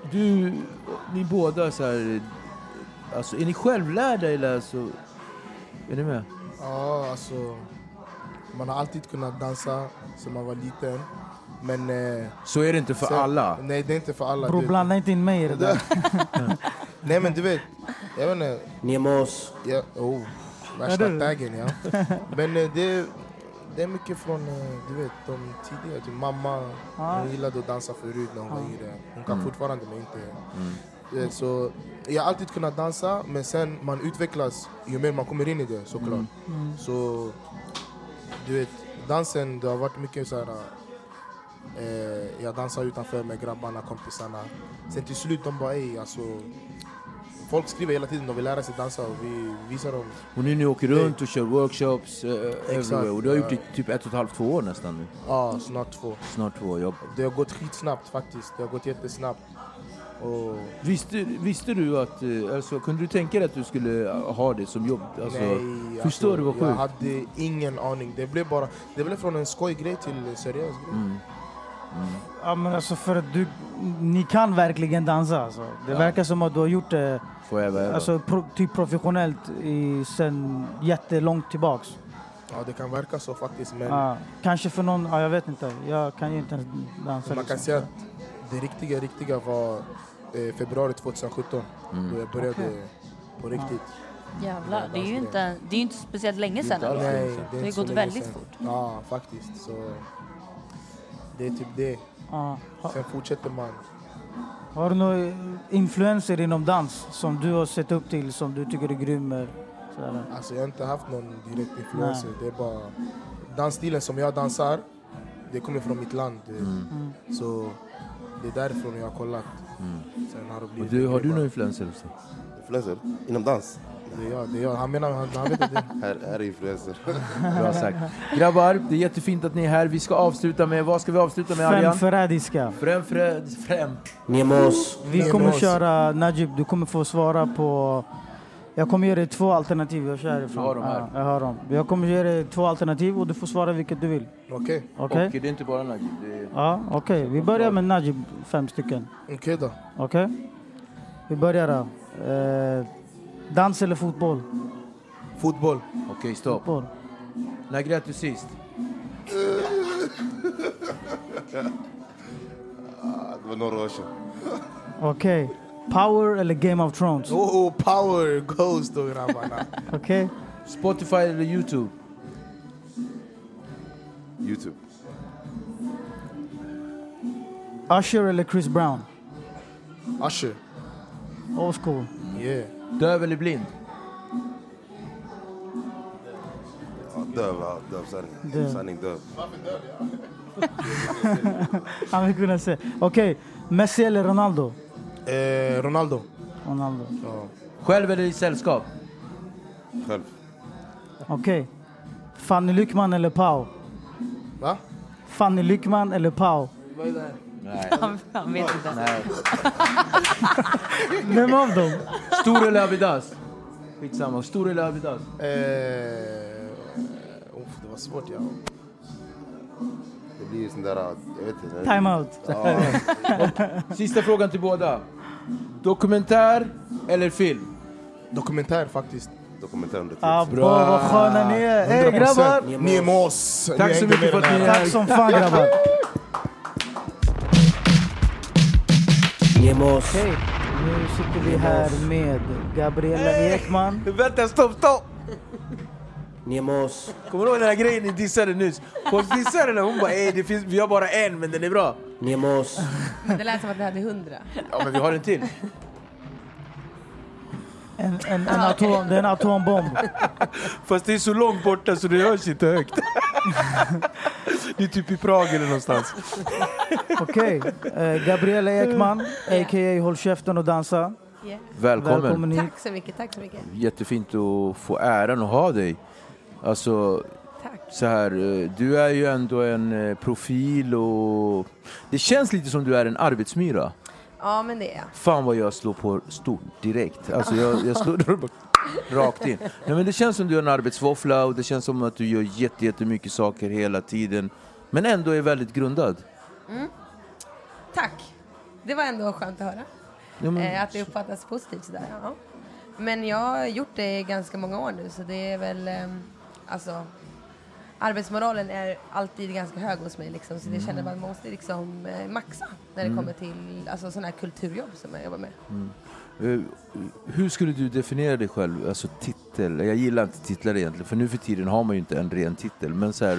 Ni båda så här, alltså, är ni självlärda eller så? Är ni med? Ja, alltså man har alltid kunnat dansa sedan man var liten. Men, så är det inte för alla. Nej, det är inte för alla. Bro, blanda inte in mig i det där. Nej, men du vet, jag vet inte. Nemos. Ja, värsta taggen, ja. Men det är mycket från, du vet, de tidigare. Typ mamma, hon gillade att dansa förut när hon var yngre. Hon kan fortfarande, men inte. Så jag har alltid kunnat dansa, men sen man utvecklas ju mer man kommer in i det, såklart. Så du vet, dansen, det har varit mycket så här. Jag dansar utanför med grabbarna, kompisarna. Sen till slut de bara, alltså, folk skriver hela tiden, de vill lära sig dansa och vi visar dem. Och ni åker runt och kör workshops everywhere. Och du har gjort det typ 1,5-2 år nästan nu. Ja, snart 2. Snart 2 jobb. Det har gått skitsnabbt faktiskt. Det har gått jättesnabbt. Och visste du att, alltså, kunde du tänka dig att du skulle ha det som jobb? Alltså, nej, förstår du vad sjukt? Jag hade ingen aning. Det blev från en skojgrej till en seriös grej. Ja, men alltså för att ni kan verkligen dansa alltså. Det verkar som att du har gjort det alltså, typ professionellt sen jättelångt tillbaks. Ja, det kan verka så faktiskt, men kanske för någon, jag vet inte. Jag kan ju inte ens dansa. Man kan säga att det riktiga var februari 2017 då jag började på riktigt. Jävlar, det är ju inte speciellt länge sedan. Nej, det har gått väldigt fort. Ja, faktiskt. Så det är typ det. Sen fortsätter man. Har du några influenser inom dans som du har sett upp till, som du tycker är grym? Alltså jag har inte haft någon direkt influenser. Det är bara dansstilen som jag dansar. Det kommer från mitt land. Så det är därifrån jag har kollat. Sen har det blivit har du några influenser? Influenser? Inom dans? Det är jag. Han vet inte. Här är influencer. Bra sagt. Grabbar, det är jättefint att ni är här. Vi ska avsluta med, vad ska vi avsluta med, Arjan? Fem förrädiska. Nemos. Vi kommer köra, Najib, du kommer få svara på... Jag kommer ge dig 2 alternativ. Jag kör ifrån. Jag har dem här. Jag har dem. Jag kommer ge dig 2 alternativ och du får svara vilket du vill. Okej. Och det är inte bara Najib. Okej. Vi börjar med Najib, 5 stycken. Okej då. Okej. Vi börjar då. Dans eller fotboll? Fotboll. Okej, stopp. Fotboll. När grät du sist? Det var några år sedan. Okej. Power eller Game of Thrones? Power goes då, grabbarna. Okej. Spotify eller YouTube? YouTube. Usher eller Chris Brown? Usher. Old school. Yeah. Döv eller blind? Döv sanning. Sanning döv. Han vill kunna se. Okej. Messi eller Ronaldo? Ronaldo. Ja. Själv eller i sällskap? Själv. Okej. Fanny Lyckman eller Pau? Va? Fanny Lyckman eller Pau? Vad är det? Nej. Han vet inte. Nej. Vem av dem? Stor eller Abidas? Skitsamma. Stor eller Abidas? Det var svårt, ja. Det blir sån där, jag vet inte. Time out. Sista frågan till båda. Dokumentär eller film? Dokumentär faktiskt. Dokumentär om det. Bra, vad sköna ni är. Hej grabbar! Nemos. Tack så mycket för att ni är här. Tack som fan grabbar. Nemos. Okej, nu sitter vi här med Gabriella Ekman. Vänta, stopp! Nemos. Kommer du ihåg den här grejen ni dissade nyss? Hon dissade när hon bara, vi har bara en, men den är bra. Nemos. Det lät som att vi hade 100. Ja, men vi har en till. Det är en atombomb. Fast det är så långt borta så det hörs inte högt. Det är typ i Prag eller någonstans. Okej, Gabriella Ekman, a.k.a. Håll käften och dansa. Yeah. Välkommen hit. Tack så mycket. Jättefint att få äran att ha dig. Alltså, tack. Så här, du är ju ändå en profil och det känns lite som du är en arbetsmyra. Ja, men det är jag. Fan vad jag slår på stort direkt. Alltså jag slår rakt in. Nej, men det känns som du är en arbetsvåffla och det känns som att du gör jättemycket saker hela tiden. Men ändå är väldigt grundad. Tack. Det var ändå skönt att höra. Ja, att det uppfattas positivt sådär. Ja. Men jag har gjort det i ganska många år nu, så det är väl alltså arbetsmoralen är alltid ganska hög hos mig liksom, så det känner man måste liksom maxa när det kommer till alltså sådana här kulturjobb som jag jobbar med. Hur skulle du definiera dig själv, alltså titel? Jag gillar inte titlar egentligen, för nu för tiden har man ju inte en ren titel, men så här,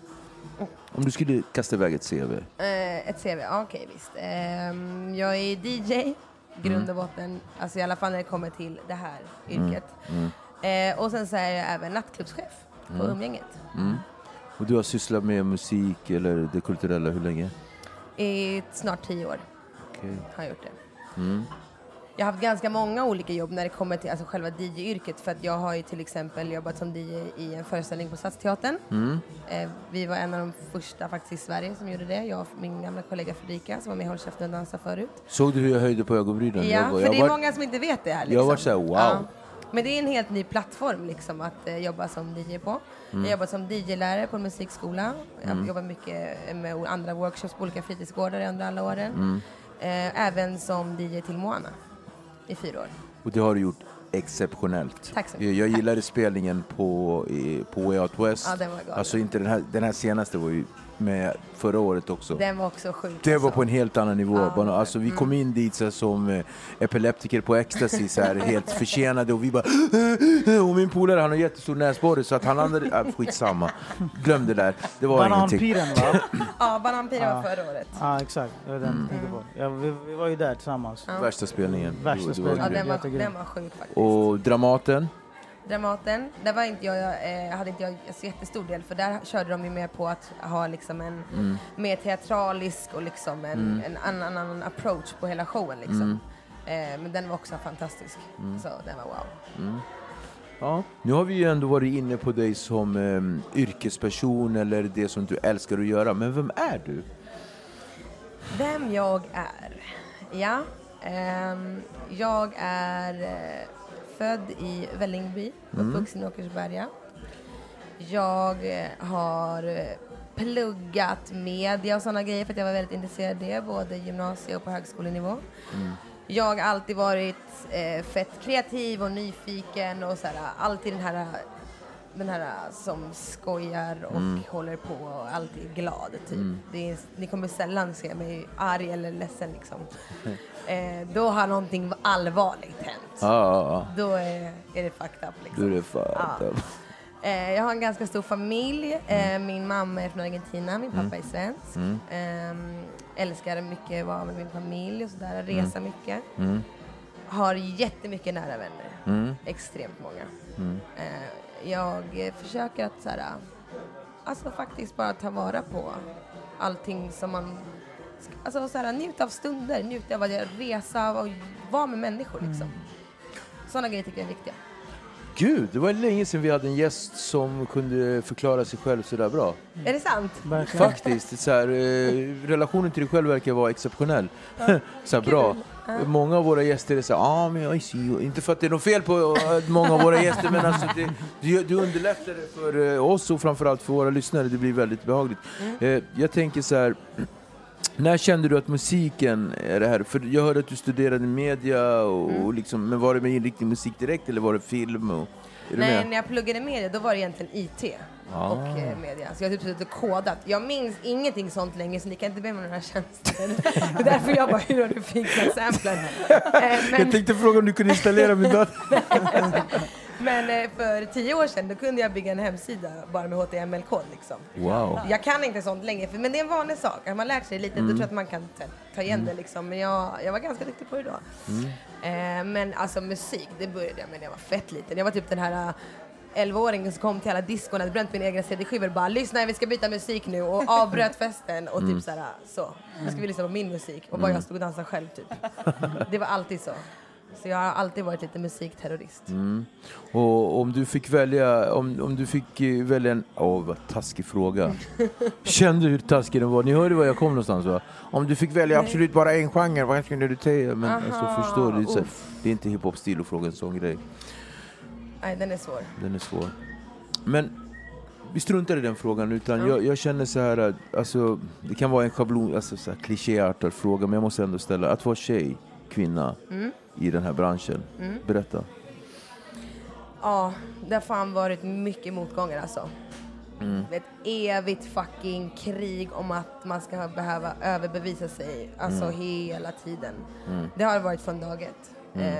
om du skulle kasta iväg ett CV. Ett CV, okej, visst. Jag är DJ, grund och botten, alltså i alla fall när det kommer till det här yrket. Och sen så är jag även nattklubbschef på Umgänget. Och du har sysslat med musik eller det kulturella hur länge? I snart 10 år har jag gjort det. Jag har haft ganska många olika jobb när det kommer till alltså själva DJ-yrket, för att jag har ju till exempel jobbat som DJ i en föreställning på Stadsteatern. Vi var en av de första faktiskt i Sverige som gjorde det. Jag och min gamla kollega Fredrika som var med i Håll käften och dansa förut. Såg du hur jag höjde på ögonbrynen? Ja, för det är många som inte vet det här. Liksom. Jag var så här, wow. Ja. Men det är en helt ny plattform liksom, att jobba som DJ på. Jag jobbar som DJ-lärare på en musikskola. Jag jobbar mycket med andra workshops på olika fritidsgårdar under alla åren. Även som DJ till Moana i 4 år. Och det har du gjort exceptionellt. Tack så mycket. Jag gillade spelningen på Way Out West. Ja, den var galen. Alltså inte den här senaste var ju med förra året också. Den var också sjuk. Det var på en helt annan nivå. Alltså vi kom in dit så som epileptiker på ecstasy så här, helt försenade, och vi bara och min polare, han har jättestor näsborre så att han andade skitsamma. Glöm det där. Det var Bananpiren, va? Ja, Bananpiren var förra året. Ja, exakt. Det var den tänkte på. Ja, vi var ju där tillsammans. Värsta spelningen. Ja, den var sjuk faktiskt. Och Dramaten? Dramaten, där var inte jag hade inte jag så jättestor del, för där körde de ju mer på att ha liksom en mer teatralisk och liksom en annan approach på hela showen liksom. Men den var också fantastisk. Så den var wow. Ja, nu har vi ju ändå varit inne på dig som yrkesperson eller det som du älskar att göra, men vem är du? Vem jag är? Ja, jag är född i Vällingby, uppvuxen i Åkersberga. Jag har pluggat media och sådana grejer för att jag var väldigt intresserad av det, både gymnasie- och på högskolenivå. Jag har alltid varit fett kreativ och nyfiken och såhär, alltid den här som skojar och håller på och alltid är glad typ. Ni kommer sällan se mig arg eller ledsen liksom. Då har någonting allvarligt hänt. Då är det fucked up liksom. Då är det fucked up. Jag har en ganska stor familj. Min mamma är från Argentina, min pappa är svensk. Älskar mycket att vara med min familj och sådär, resa mycket. Har jättemycket nära vänner. Extremt många. Jag försöker att såhär, alltså faktiskt bara ta vara på allting som man, alltså såhär, njuta av stunder, njuta av att resa och vara med människor liksom. Sådana grejer tycker jag är viktiga. Gud, det var länge sedan vi hade en gäst som kunde förklara sig själv så där bra. Är det sant? Faktiskt, så här, relationen till dig själv verkar vara exceptionell. Så här, bra. Många av våra gäster är så här, men jag ser, inte för att det är något fel på många av våra gäster, men alltså du underlättar det för oss och framförallt för våra lyssnare. Det blir väldigt behagligt. Jag tänker så här, när kände du att musiken är det här? För jag hörde att du studerade media och liksom, men var det med inriktning musik direkt eller var det film? Och, nej, när jag pluggade media då var det egentligen IT och media. Så jag har typ suttit och kodat. Jag minns ingenting sånt länge, så ni kan inte be mig några tjänster. Det är därför jag bara, hur har du fixat samplen? Jag tänkte fråga om du kunde installera min dator. Men för 10 år sedan då kunde jag bygga en hemsida bara med HTML-kod liksom. Wow. Jag kan inte sånt länge, men det är en vanlig sak. När man lär sig lite, då tror jag att man kan ta igen det liksom. Men jag var ganska duktig på det då. Men alltså musik, det började jag med när jag var fett liten. Jag var typ den här 11-åringen som kom till alla diskorna, hade bränt min egna CD-skivor, bara lyssna, vi ska byta musik nu, och avbröt festen och typ såhär, så. Nu ska vi lyssna på min musik och bara jag stod och dansade själv typ. Det var alltid så. Så jag har alltid varit lite musikterrorist. Och om du fick välja, om du fick välja en, vad taskig fråga. Kände du hur taskig den var? Ni hörde var jag kom någonstans, va? Om du fick välja absolut bara en genre, vad skulle du ta? Men alltså, förstår du, så, det är inte hiphop-stil att fråga en sån grej. Nej, den är svår. Den är svår. Men vi struntar i den frågan, utan jag känner så här att, alltså, det kan vara en schablon, alltså så här klichéartad fråga, men jag måste ändå ställa, att vara tjej, kvinna i den här branschen. Berätta. Ja, det har fan varit mycket motgångar alltså. ett evigt fucking krig om att man ska behöva överbevisa sig. Alltså hela tiden. Det har varit från dag ett.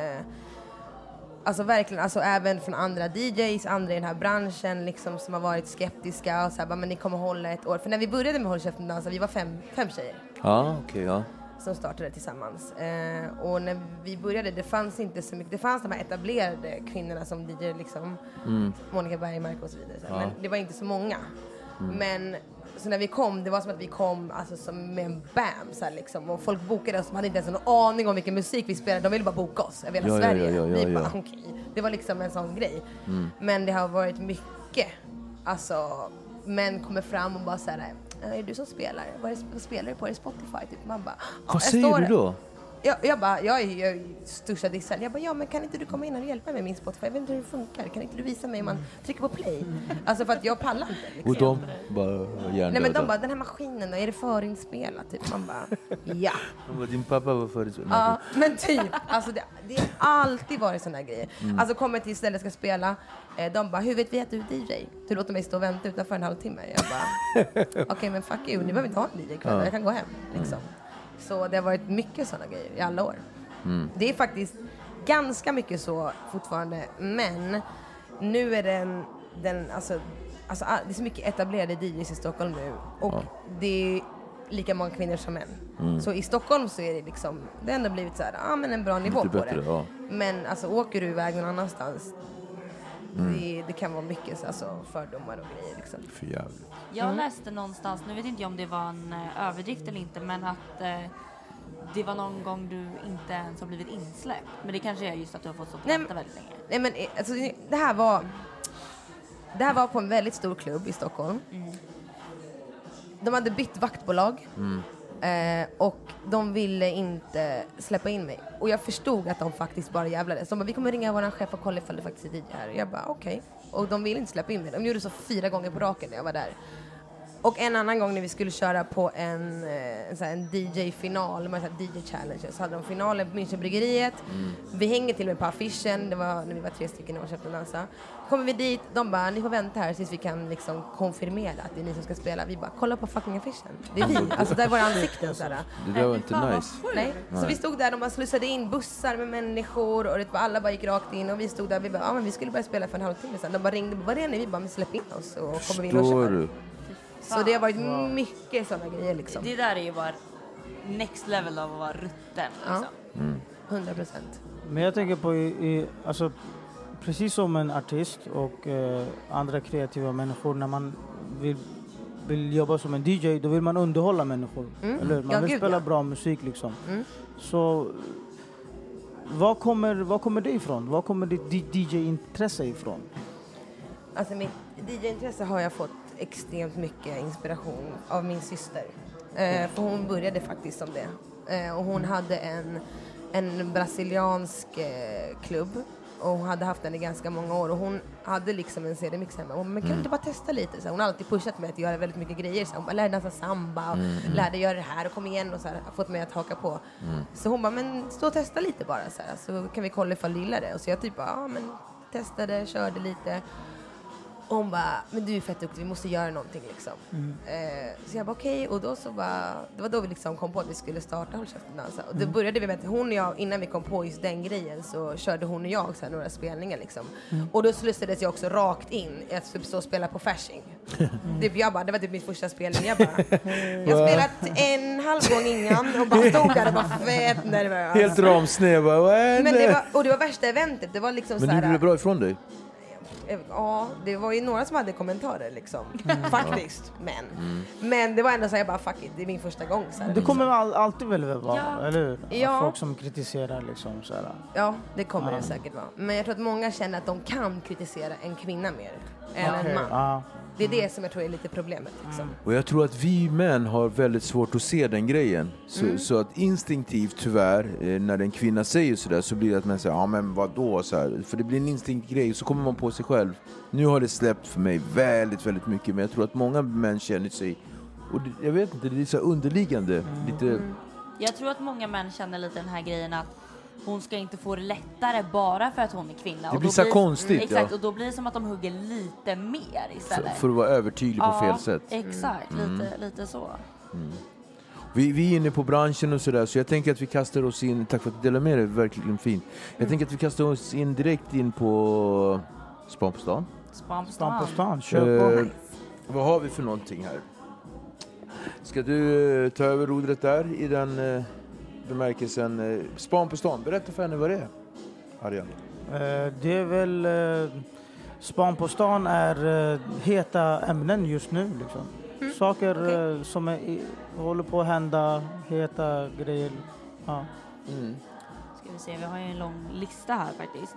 Alltså verkligen, alltså även från andra DJs, andra i den här branschen liksom, som har varit skeptiska och så här, men ni kommer hålla ett år. För när vi började med Håll käften dansa, vi var fem tjejer. Ja, okej, ja. Som startade tillsammans. Och när vi började, det fanns inte så mycket. Det fanns de här etablerade kvinnorna som DJ liksom. Monica Bergmark och så vidare. Så. Men det var inte så många. Men så när vi kom, det var som att vi kom alltså, som med en bam så här, liksom. Och folk bokade oss som hade inte ens en aning om vilken musik vi spelade. De ville bara boka oss över hela Sverige. Vi bara, okej. Det var liksom en sån grej. Men det har varit mycket. Alltså, män kommer fram och bara så här: är du som spelar? Vad spelar du på? Är det Spotify? Typ. Man bara, vad säger du då? Jag är största dissen. Jag bara, ja men kan inte du komma in och hjälpa mig med min Spotify? Jag vet inte hur det funkar. Kan inte du visa mig hur man trycker på play? Alltså för att jag pallar inte. Liksom. Och de bara nej men de bara, den här maskinen då, är det förinspelat? Typ. Man bara, ja. Din pappa var förinspelat. Ja, men typ. Alltså det har alltid varit sådana grejer. Alltså kommer till stället ska spela. De bara, hur vet vi att du är DJ? Du låter mig stå och vänta utanför en halvtimme. Jag bara, okej men fuck you. Ni behöver inte ha en DJ ikväll. Jag kan gå hem. Liksom. Så det har varit mycket sådana grejer i alla år. Det är faktiskt ganska mycket så fortfarande. Men nu är alltså det är så mycket etablerade DJs i Stockholm nu. Och det är lika många kvinnor som män. Så i Stockholm så är det liksom, det har ändå blivit så här, men en bra nivå på det. Ja. Men alltså åker du iväg någon annanstans, det kan vara mycket alltså, fördomar och grejer liksom. För jävligt. Jag läste någonstans, nu vet inte jag om det var en överdrift eller inte, men att det var någon gång du inte ens har blivit insläppt. Men det kanske är just att du har fått stå och vänta väldigt länge. Nej men alltså, det här var på en väldigt stor klubb i Stockholm. De hade bytt vaktbolag. Och de ville inte släppa in mig. Och jag förstod att de faktiskt bara jävlades. De bara, vi kommer ringa våran chef och kolla ifall det faktiskt är DJ här. Och jag bara, okej. Och de ville inte släppa in mig. De gjorde så 4 gånger på raken när jag var där. Och en annan gång när vi skulle köra på en DJ-final, med DJ-challenges, så hade de finalen på Münchenbryggeriet. Vi hänger till och med på affischen, det var när vi var 3 stycken och köpte dansa. Kommer vi dit, de bara, ni får vänta här tills vi kan liksom konfirmera att det är ni som ska spela. Vi bara, kolla på fucking affischen. Det är vi, alltså där är våra ansikten sådär. Det där var inte nice. Nej, så vi stod där, de bara slussade in bussar med människor och alla bara gick rakt in och vi stod där, vi bara, men vi skulle börja spela för en halvtimme sedan. De bara ringde, vad är ni? Vi bara, men släpp in oss och kommer vi in och kör. Så det har varit mycket sådana grejer liksom. Det där är ju bara next level av att vara rutten liksom. 100%. Men jag tänker på alltså, precis som en artist och andra kreativa människor, när man vill jobba som en DJ, då vill man underhålla människor. Eller? Man vill spela bra musik liksom. Så var kommer det ifrån? Var kommer ditt DJ-intresse ifrån? Alltså mitt DJ-intresse har jag fått extremt mycket inspiration av min syster. För hon började faktiskt som det. Och hon hade en brasiliansk klubb. Och hon hade haft den i ganska många år. Och hon hade liksom en CD-mix hemma. Hon men kan du inte bara testa lite? Så hon har alltid pushat mig att göra väldigt mycket grejer. Så hon bara lärde dansa samba och lärde göra det här och kom igen och så här, fått mig att haka på. Så hon bara, men stå och testa lite bara så här, så kan vi kolla ifall du gillar det. Och så jag typ bara, men testade, körde lite. Och hon bara, men du är fett duktig, vi måste göra någonting liksom. Så jag bara okej. Och då så bara, det var då vi liksom kom på att vi skulle starta Håll käften dansa. Och då började vi med att hon och jag, innan vi kom på just den grejen, så körde hon och jag så här, några spelningar liksom. Och då slussades jag också rakt in i att typ så spela på Fasching. Jag bara, det var typ min första spelning. Jag spelat en halv gång innan och bara stod där och var fett nervös. Helt ramsnäv. Men det var värsta eventet. Det var liksom men så här, du gjorde bra ifrån dig. Ja, det var ju några som hade kommentarer liksom. Faktiskt, men det var ändå så här, jag bara fuck it, det är min första gång så här. Det kommer alltid väl vara, eller hur? Ja. Folk som kritiserar liksom så här. Ja, det kommer det säkert vara. Men jag tror att många känner att de kan kritisera en kvinna mer än en man. Det är det som jag tror är lite problemet liksom. Och jag tror att vi män har väldigt svårt att se den grejen. Så att instinktivt tyvärr, när en kvinna säger sådär, så blir det att man säger, ja men vadå så här. För det blir en instinkt grej, så kommer man på sig själv. Nu har det släppt för mig väldigt, väldigt mycket. Men jag tror att många män känner sig, och jag vet inte, det är så underliggande. Lite... Jag tror att många män känner lite den här grejen att hon ska inte få det lättare bara för att hon är kvinna. Det blir så konstigt. Exakt, och då blir det som att de hugger lite mer istället. För att vara övertydlig på fel sätt. Exakt, lite så. Vi är inne på branschen och sådär, så jag tänker att vi kastar oss in, tack för att du delar med dig, verkligen fint. Jag tänker att vi kastar oss in direkt in på Span på stan. Span på stan, kör på. Vad har vi för någonting här? Ska du ta över rodret där i den bemärkelsen? Span på stan, berätta för henne vad det är, Arjan. Det är väl... Span på stan är heta ämnen just nu. Liksom. Saker som håller på att hända, heta grejer. Ja. Ska vi se, vi har ju en lång lista här faktiskt.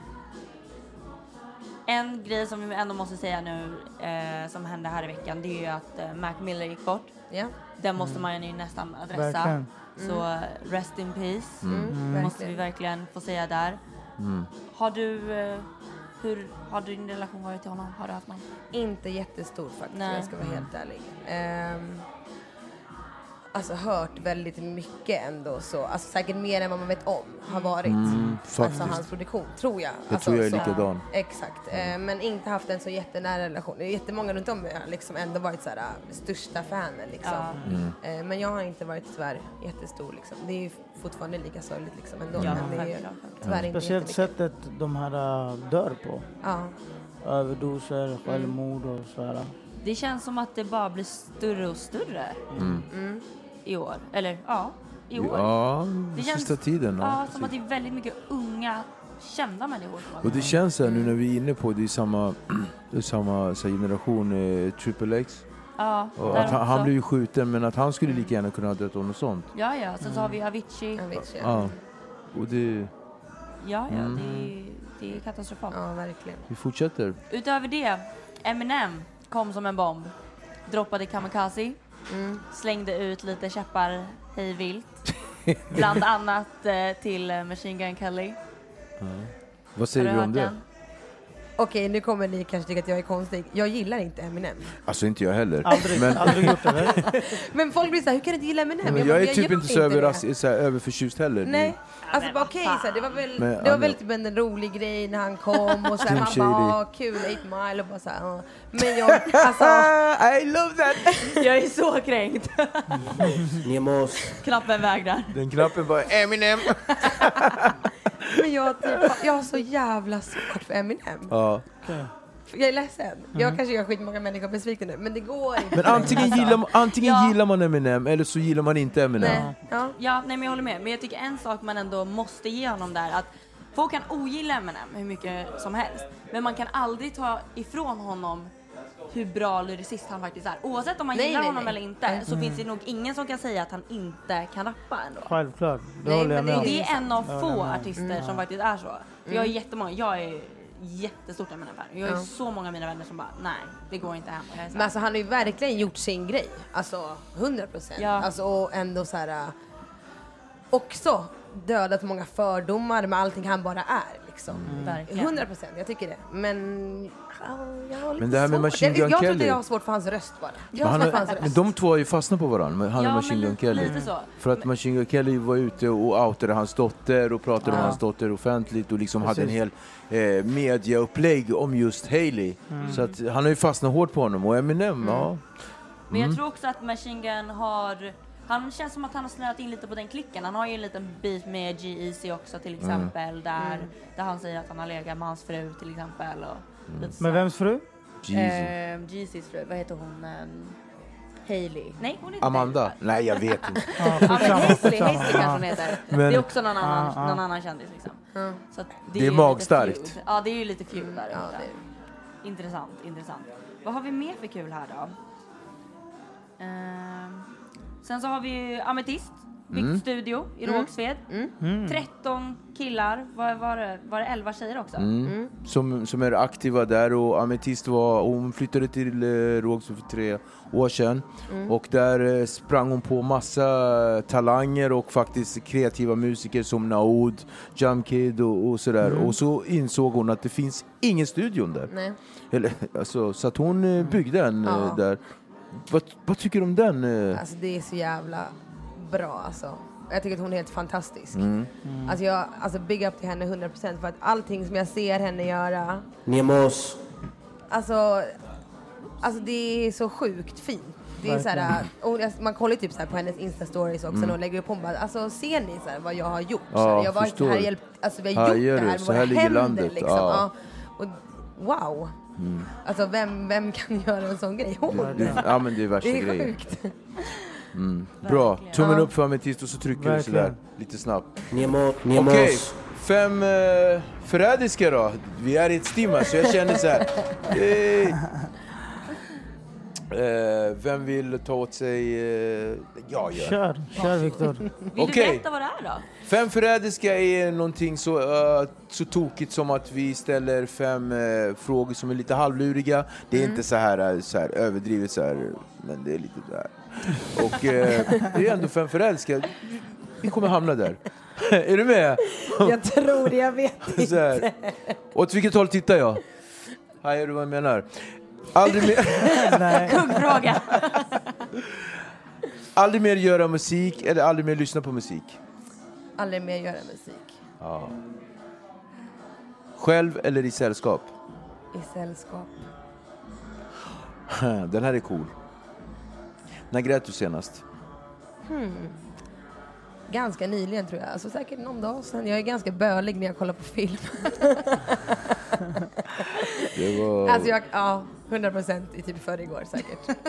En grej som vi ändå måste säga nu som hände här i veckan, det är ju att Mac Miller gick bort. Den måste man ju nästan adressa. Så rest in peace. Måste vi verkligen få säga där. Har du... Hur har din relation varit till honom? Har du haft någon? Inte jättestor faktiskt, Nej. jag ska vara helt ärlig. Alltså hört väldigt mycket ändå så. Alltså säkert mer än vad man vet om har varit. Alltså hans produktion, tror jag. Jag tror jag är likadan. Exakt. Men inte haft en så jättenära relation. Det är jättemånga runt om jag liksom ändå varit så här största fanen liksom. Men jag har inte varit tyvärr jättestor liksom. Det är ju fortfarande lika sorgligt liksom ändå. Men det är tyvärr inte speciellt sättet de här dör på. Överdoser, självmord och sådär. Det känns som att det bara blir större och större i år. Eller i år. Ja, det sista tiden. Ja, som att det är väldigt mycket unga, kända människor. Och det känns så här, nu när vi är inne på det, är samma så generation Triple X. Ja, och att han blev ju skjuten, men att han skulle lika gärna kunna ha dött av något sånt. Ja, sen så har vi Avicii. Ja, och det... Det är katastrofalt. Ja, verkligen. Vi fortsätter. Utöver det, Eminem kom som en bomb. Droppade Kamikaze. Slängde ut lite käppar hej vilt. Bland annat till Machine Gun Kelly. Vad säger du om det? Okej, nu kommer ni kanske tycka att jag är konstig. Jag gillar inte Eminem. Alltså inte jag heller. Aldrig gjort det. Men folk blir så här, hur kan du inte gilla Eminem? Men jag är typ inte så överförtjust heller. Nej, alltså okej, så det var väl det var väl typ en rolig grej när han kom och så här, man bara kul 8 Mile och bara så här. Men jag alltså I love that. Jag är så kränkt. Nemos. Knappen vägrar. Den knappen bara Eminem. Men jag har så jävla svårt för Eminem. Ja. Jag är ledsen. Jag kanske gör skitmånga människor besvikna nu, men det går inte. Men antingen gillar man Eminem eller så gillar man inte Eminem. Nej, men jag håller med. Men jag tycker en sak man ändå måste ge honom där, att folk kan ogilla Eminem hur mycket som helst, men man kan aldrig ta ifrån honom hur bra lyricist han faktiskt är. Oavsett om man gillar honom eller inte, så finns det nog ingen som kan säga att han inte kan rappa ändå. Självklart. Det är en av få artister som faktiskt är så. Jag är jättemånga. Jag är jättestort Eminem-fan. Jag har så många av mina vänner som bara, nej, det går inte hem. Men alltså han har ju verkligen gjort sin grej. Alltså 100%. Alltså och ändå så här också dödat många fördomar med allting han bara är liksom. 100%, jag tycker det. Men jag har lite men det här med Machine Gun jag Kelly. tror att jag har svårt för hans röst bara. Men de två har ju fastnat på varandra. Han och Machine Gun Kelly. Lite så. För att Machine Gun Kelly var ute och outade hans dotter och pratade om hans dotter offentligt och liksom hade en hel mediaupplägg om just Hailey. Så att han har ju fastnat hårt på honom. Och Eminem, Men jag tror också att Machine Gun han känns som att han har snöat in lite på den klicken. Han har ju en liten bit med G-Eazy också till exempel. Där han säger att han har legat med hans fru till exempel. Och med vems fru? G-Eazys fru. Vad heter hon? Hailey. Nej, hon heter Amanda? Nej, jag vet inte. Men Hailey kanske hon heter. Det är också någon annan kändis liksom. Så det är magstarkt. Ja, det är ju lite feud där. Intressant. Vad har vi mer för kul här då? Sen så har vi ju Ametist, byggt studio i Rågsved. 13 killar, var det 11 tjejer också? Som är aktiva där, och Ametist hon flyttade till Rågsved för 3 år sedan. Och där sprang hon på massa talanger och faktiskt kreativa musiker som Naoud, Jamkid och sådär. Och så insåg hon att det finns ingen studion där. Nej. Eller, alltså, så att hon byggde den där. Vad tycker du om den? Alltså det är så jävla bra alltså. Jag tycker att hon är helt fantastisk. Alltså big up till henne 100% för att allting som jag ser henne göra. Nemos. Alltså det är så sjukt fint. Det är så här, och man kollar typ så här på hennes Insta-stories också och lägger upp hon bara, alltså ser ni så här vad jag har gjort? Så här, jag var här hjälpt, alltså vi har gjort det här med våra händer landet, liksom. Ja. Och wow. Alltså vem kan göra en sån grej? Ja, men det är värsta grejen. Det är sjukt. Bra, tummen upp för ametist och så trycker du sådär lite snabbt. Nemos. Okej, 5 förrädiska då. Vi är i ett stimma så jag känner så här. Vem vill ta åt sig? Jag gör. Kör Viktor. Vill du berätta vad det är då? 5 förrädiska är någonting så tokigt som att vi ställer 5 frågor som är lite halvluriga. Det är inte så här överdrivet så här, men det är lite där. Och det är ändå 5 förälskade. Vi kommer hamna där. Är du med? Jag tror det, jag vet inte. Här. Åt vilket håll tittar jag? Hajar du vad jag menar? Aldrig mer... Kuggfråga. Aldrig mer göra musik eller aldrig mer lyssna på musik? Aldrig mer göra musik. Ja. Själv eller i sällskap? I sällskap. Den här är cool. När grät du senast? Ganska nyligen tror jag. Alltså säkert någon dag sedan. Jag är ganska bölig när jag kollar på film. Det var... Alltså 100% i typ förra igår säkert.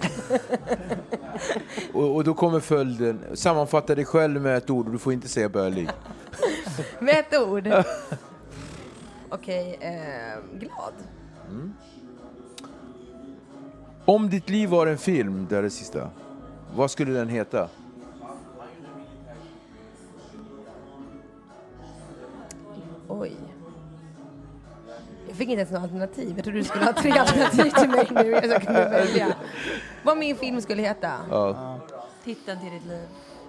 och då kommer följden. Sammanfatta dig själv med ett ord och du får inte säga bölig. Med ett ord? Okej, glad. Om ditt liv var en film, det är det sista. Vad skulle den heta? Oj. Jag fick inte ens något alternativ. Jag trodde du skulle ha 3 alternativ till mig nu. Jag kunde välja. Vad min film skulle heta? Ja. Titeln till ditt liv.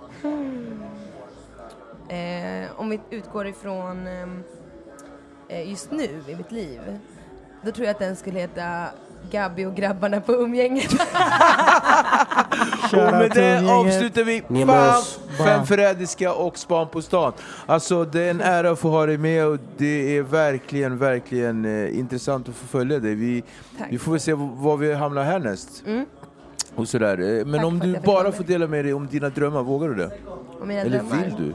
Om vi utgår ifrån just nu i mitt liv. Då tror jag att den skulle heta Gabby och grabbarna på umgänget. Och med det avslutar vi. Bam! 5 förrädiska och span på stan. Alltså det är en ära att få ha dig med och det är verkligen intressant att få följa dig. Vi får väl se var vi hamnar härnäst. Och sådär. Men om du bara får dela med dig om dina drömmar, vågar du det? Eller vill du?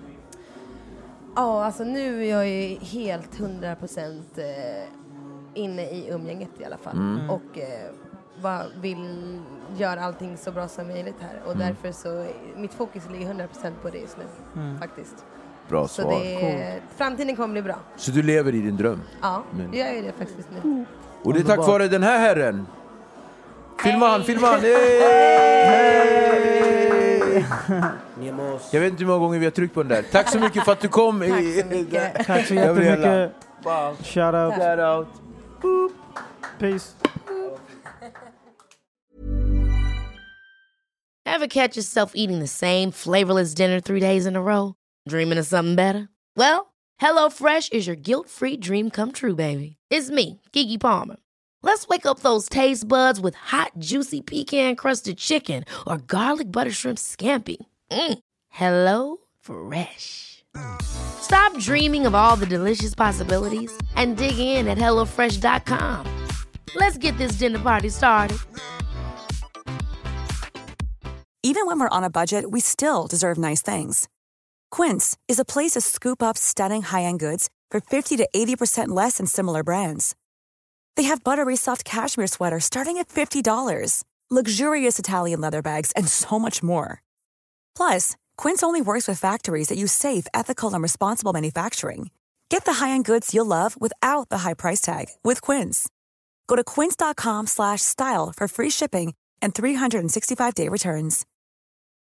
Ja, alltså nu är jag ju helt 100% inne i umgänget i alla fall. Och vill göra allting så bra som möjligt här. Och därför så, mitt fokus ligger 100% på det just nu, faktiskt. Bra så svar. Framtiden kommer bli bra. Så du lever i din dröm? Ja, jag gör det faktiskt nu. Och det är tack vare den här herren. Filma han! Jag vet inte hur många gånger vi har tryckt på den där. Tack så mycket för att du kom. Tack så mycket. Tack så jättemycket. Shout out. Boop. Peace. Ever catch yourself eating the same flavorless dinner 3 days in a row? Dreaming of something better? Well, HelloFresh is your guilt-free dream come true, baby. It's me, Keke Palmer. Let's wake up those taste buds with hot, juicy pecan-crusted chicken or garlic butter shrimp scampi. Hello Fresh. Stop dreaming of all the delicious possibilities and dig in at HelloFresh.com. Let's get this dinner party started. Even when we're on a budget, we still deserve nice things. Quince is a place to scoop up stunning high-end goods for 50 to 80% less than similar brands. They have buttery soft cashmere sweaters starting at $50, luxurious Italian leather bags, and so much more. Plus, Quince only works with factories that use safe, ethical, and responsible manufacturing. Get the high-end goods you'll love without the high price tag with Quince. Go to quince.com/style for free shipping and 365-day returns.